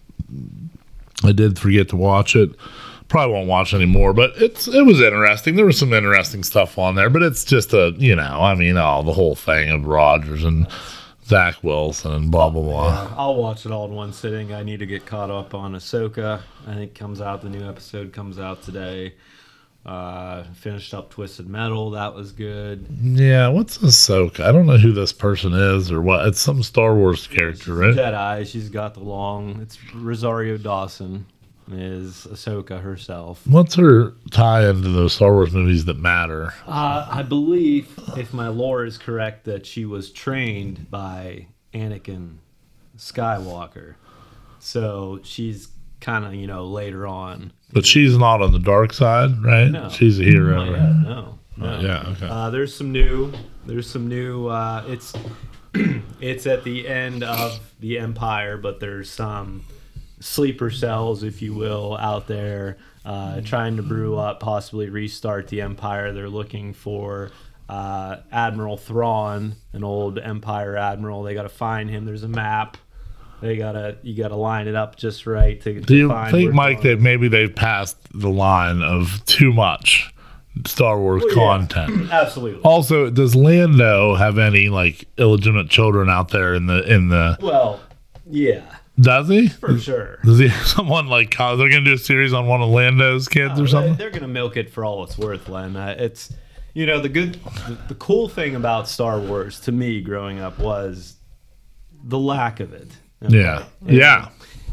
I did forget to watch it. Probably won't watch anymore, but it's it was interesting. There was some interesting stuff on there, but it's just a, you know, I mean, oh, the whole thing of Rodgers and Zach Wilson and blah, blah, blah. Yeah, I'll watch it all in one sitting. I need to get caught up on Ahsoka. I think comes out, the new episode comes out today. Uh, finished up Twisted Metal. That was good. Yeah, what's Ahsoka? I don't know who this person is or what. It's some Star Wars character, right? Jedi. She's got the long. It's Rosario Dawson. is Ahsoka herself. What's her tie into those Star Wars movies that matter? Uh, I believe, if my lore is correct, that she was trained by Anakin Skywalker. So she's kind of, you know, later on. But she's not on the dark side, right? No. She's a hero. Not right? yet, no. no. Oh, yeah, okay. Uh, there's some new. There's some new. Uh, it's it's at the end of the Empire, but there's some sleeper cells, if you will, out there uh, trying to brew up, possibly restart the Empire. They're looking for uh, Admiral Thrawn, an old Empire admiral. They got to find him. There's a map. They gotta you gotta line it up just right to. Do to you find think, where Mike, Thrawn that maybe they've passed the line of too much Star Wars Well, yeah. content? Absolutely. Also, does Lando have any like illegitimate children out there in the in the? Well, yeah, Does he? for sure. Does he have someone like? uh, They're gonna do a series on one of Lando's kids Uh, or something? They're gonna milk it for all it's worth, Len. Uh, it's you know the good, the, the cool thing about Star Wars to me growing up was the lack of it. Okay? Yeah, And- yeah.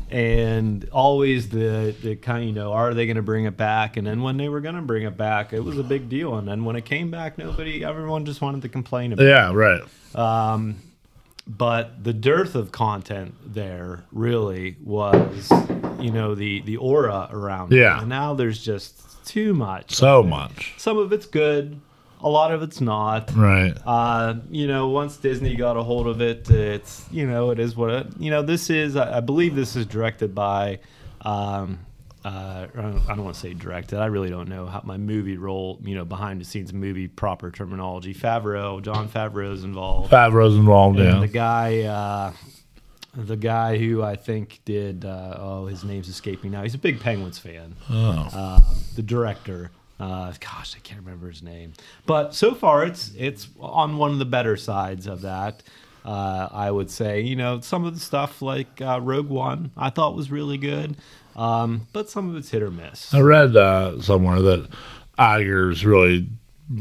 And always the the kind you know are they going to bring it back? And then when they were going to bring it back, it was a big deal. And then when it came back, nobody, everyone just wanted to complain about it. Yeah, right. Um, but the dearth of content there really was, you know, the the aura around it. Yeah. And now there's just too much. So much. Some of it's good, a lot of it's not. Right. Uh, you know, once Disney got a hold of it, it's, you know, it is what it, you know, this is, I I believe this is directed by, um, uh, I don't, I don't want to say directed. I really don't know how my movie role, you know, behind the scenes movie proper terminology. Favreau, John Favreau's involved. Favreau's involved. And Yeah. the guy, uh, the guy who I think did, uh, oh, his name's escaping now. He's a big Penguins fan. Oh. Uh, the director. Uh, gosh, I can't remember his name. But so far, it's it's on one of the better sides of that. Uh, I would say, you know, some of the stuff like uh, Rogue One, I thought was really good, um, but some of it's hit or miss. I read uh, somewhere that Iger's really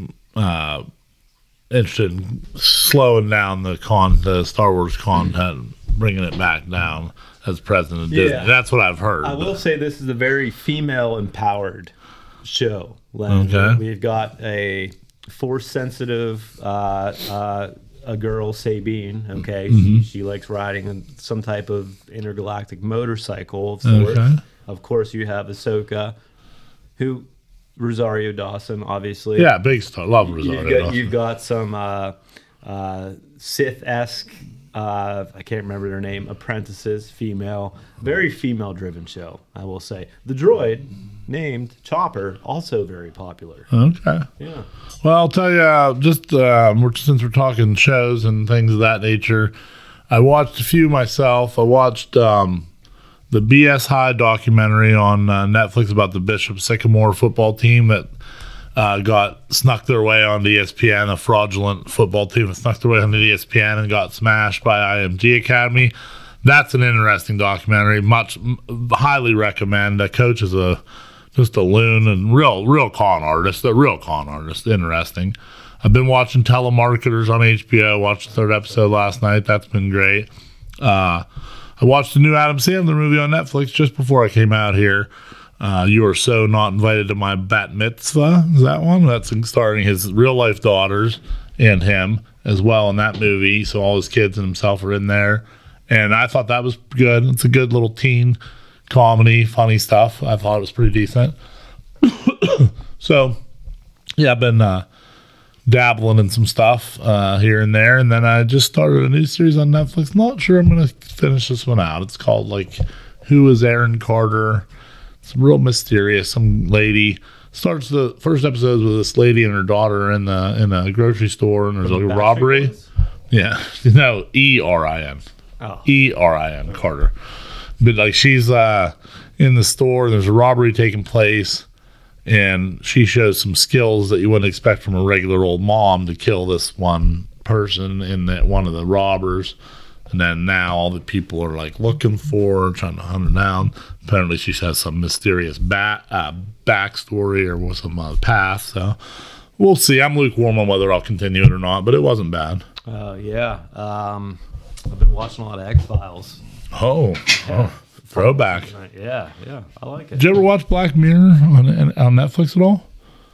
uh, interested in slowing down the con the Star Wars content, bringing it back down as president of Disney. Yeah. That's what I've heard. I will say this is a very female empowered show. Len. Okay. We've got a force sensitive uh, uh, a girl, Sabine. Okay, Mm-hmm. she, she likes riding in some type of intergalactic motorcycle of sorts. Okay. Of course, you have Ahsoka, who Rosario Dawson, obviously. Yeah, big star. Love Rosario. You've got, Dawson. you've got some uh, uh, Sith-esque, uh, I can't remember their name, apprentices, female. Very female-driven show, I will say. The droid, named Chopper, also very popular. Okay. Yeah. Well, I'll tell you, uh, just um, we're, since we're talking shows and things of that nature, I watched a few myself. I watched um, the B S High documentary on uh, Netflix about the Bishop Sycamore football team that uh, got snuck their way onto E S P N, a fraudulent football team that snuck their way onto E S P N and got smashed by I M G Academy. That's an interesting documentary. Much highly recommend. The coach is a just a loon and real, real con artist. A real con artist. Interesting. I've been watching Telemarketers on H B O. Watched the third episode last night. That's been great. Uh, I watched the new Adam Sandler movie on Netflix just before I came out here. Uh, you Are So Not Invited to My Bat Mitzvah. Is that one? That's starring his real life daughters and him as well in that movie. So all his kids and himself are in there. And I thought that was good. It's a good little teen comedy, funny stuff. I thought it was pretty decent. So, yeah, I've been uh, dabbling in some stuff uh, here and there. And then I just started a new series on Netflix. Not sure I'm going to finish this one out. It's called, like, Who is Aaron Carter? It's real mysterious. Some lady starts the first episode with this lady and her daughter in the in a grocery store, and there's like a Backstreet robbery. Boys? Yeah, no, E R I N. Oh. E R I N, Carter. But like she's uh, in the store, there's a robbery taking place, and she shows some skills that you wouldn't expect from a regular old mom to kill this one person in that one of the robbers. And then now all the people are like looking for her, trying to hunt her down. Apparently she has some mysterious back uh, backstory or some uh, past. So we'll see. I'm lukewarm on whether I'll continue it or not, but it wasn't bad. Oh, yeah. Um, I've been watching a lot of X-Files. Oh, oh. Throwback. Yeah, yeah, I like it. Did you ever watch Black Mirror on on Netflix at all?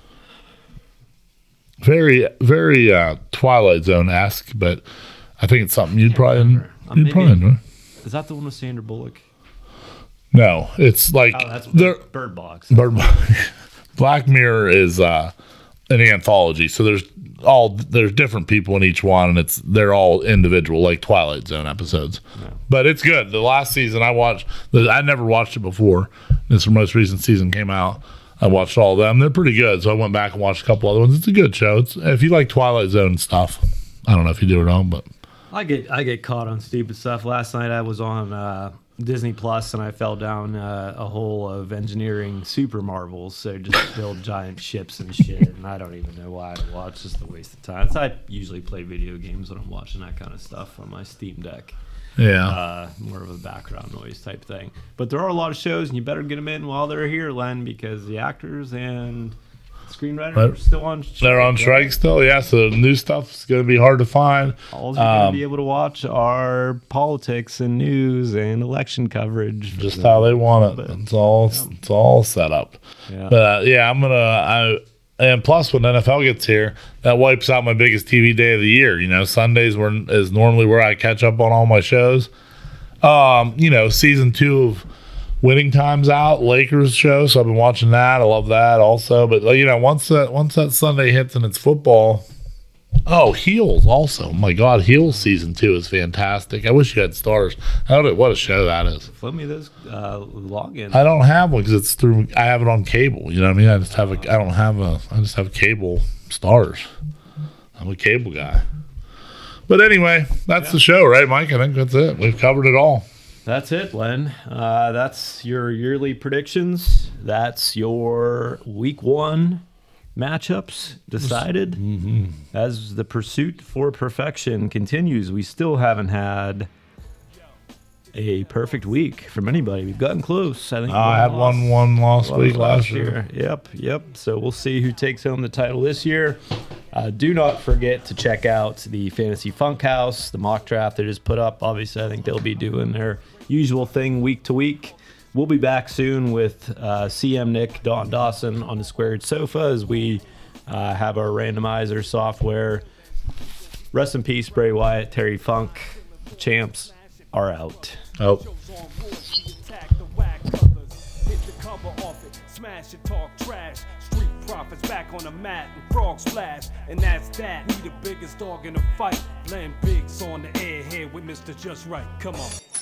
Very, very uh, Twilight Zone-esque, but I think it's something you'd probably, remember. Uh, you'd maybe- probably enjoy. Is that the one with Sandra Bullock? No, it's like Oh, that's they're- Bird, Bird Box. Bird Black Mirror is uh, an anthology, so there's all there's different people in each one, and it's they're all individual, like Twilight Zone episodes. Yeah. But it's good. The last season I watched, I never watched it before. This most recent season came out. I watched all of them. They're pretty good, so I went back and watched a couple other ones. It's a good show. It's, if you like Twilight Zone stuff, I don't know if you do or not, but I get I get caught on stupid stuff. Last night I was on uh, Disney Plus and I fell down uh, a hole of engineering super marvels. So just build giant ships and shit, and I don't even know why I watch. It's just a waste of time. So I usually play video games when I'm watching that kind of stuff on my Steam Deck. yeah. Uh, more of a background noise type thing. But there are a lot of shows, and you better get them in while they're here, Len, because the actors and screenwriters Right. are still on strike. They're on strike still, yeah. So new stuff's going to be hard to find. All you're going to Um, be able to watch are politics and news and election coverage. Just how they want it. It's all it's all set up. Yeah. But uh, yeah, I'm gonna. I and plus when N F L gets here, that wipes out my biggest T V day of the year. You know, Sundays were is normally where I catch up on all my shows. Um, you know, season two of Winning Time's out, Lakers show, so I've been watching that. I love that also. But you know, once that once that Sunday hits and it's football. Oh, Heels also. Oh my God, Heels season two is fantastic. I wish you had stars. I don't know what a show that is. Flip me those uh, logins. I don't have one because it's through. I have it on cable. You know what I mean? I just have a. I don't have a. I just have cable stars. I'm a cable guy. But anyway, that's the show, right, Mike? I think that's it. We've covered it all. That's it, Len. Uh, that's your yearly predictions. That's your week one matchups decided. Mm-hmm. As the pursuit for perfection continues, we still haven't had a perfect week from anybody. We've gotten close. I think I had loss- one one last loss week last year. Yep, yep. So we'll see who takes home the title this year. Uh, do not forget to check out the Fantasy Funk House, the mock draft they just put up. Obviously, I think they'll be doing their usual thing week to week. We'll be back soon with uh, C M Nick, Don Dawson on the Squared Sofa as we uh, have our randomizer software. Rest in peace, Bray Wyatt, Terry Funk. Champs are out. Oh. Smash it, talk trash. Street profits back on the mat and frog splash. And that's that. We the biggest dog in the fight. Len Biggs on the air here with Mister Just Right. Come on.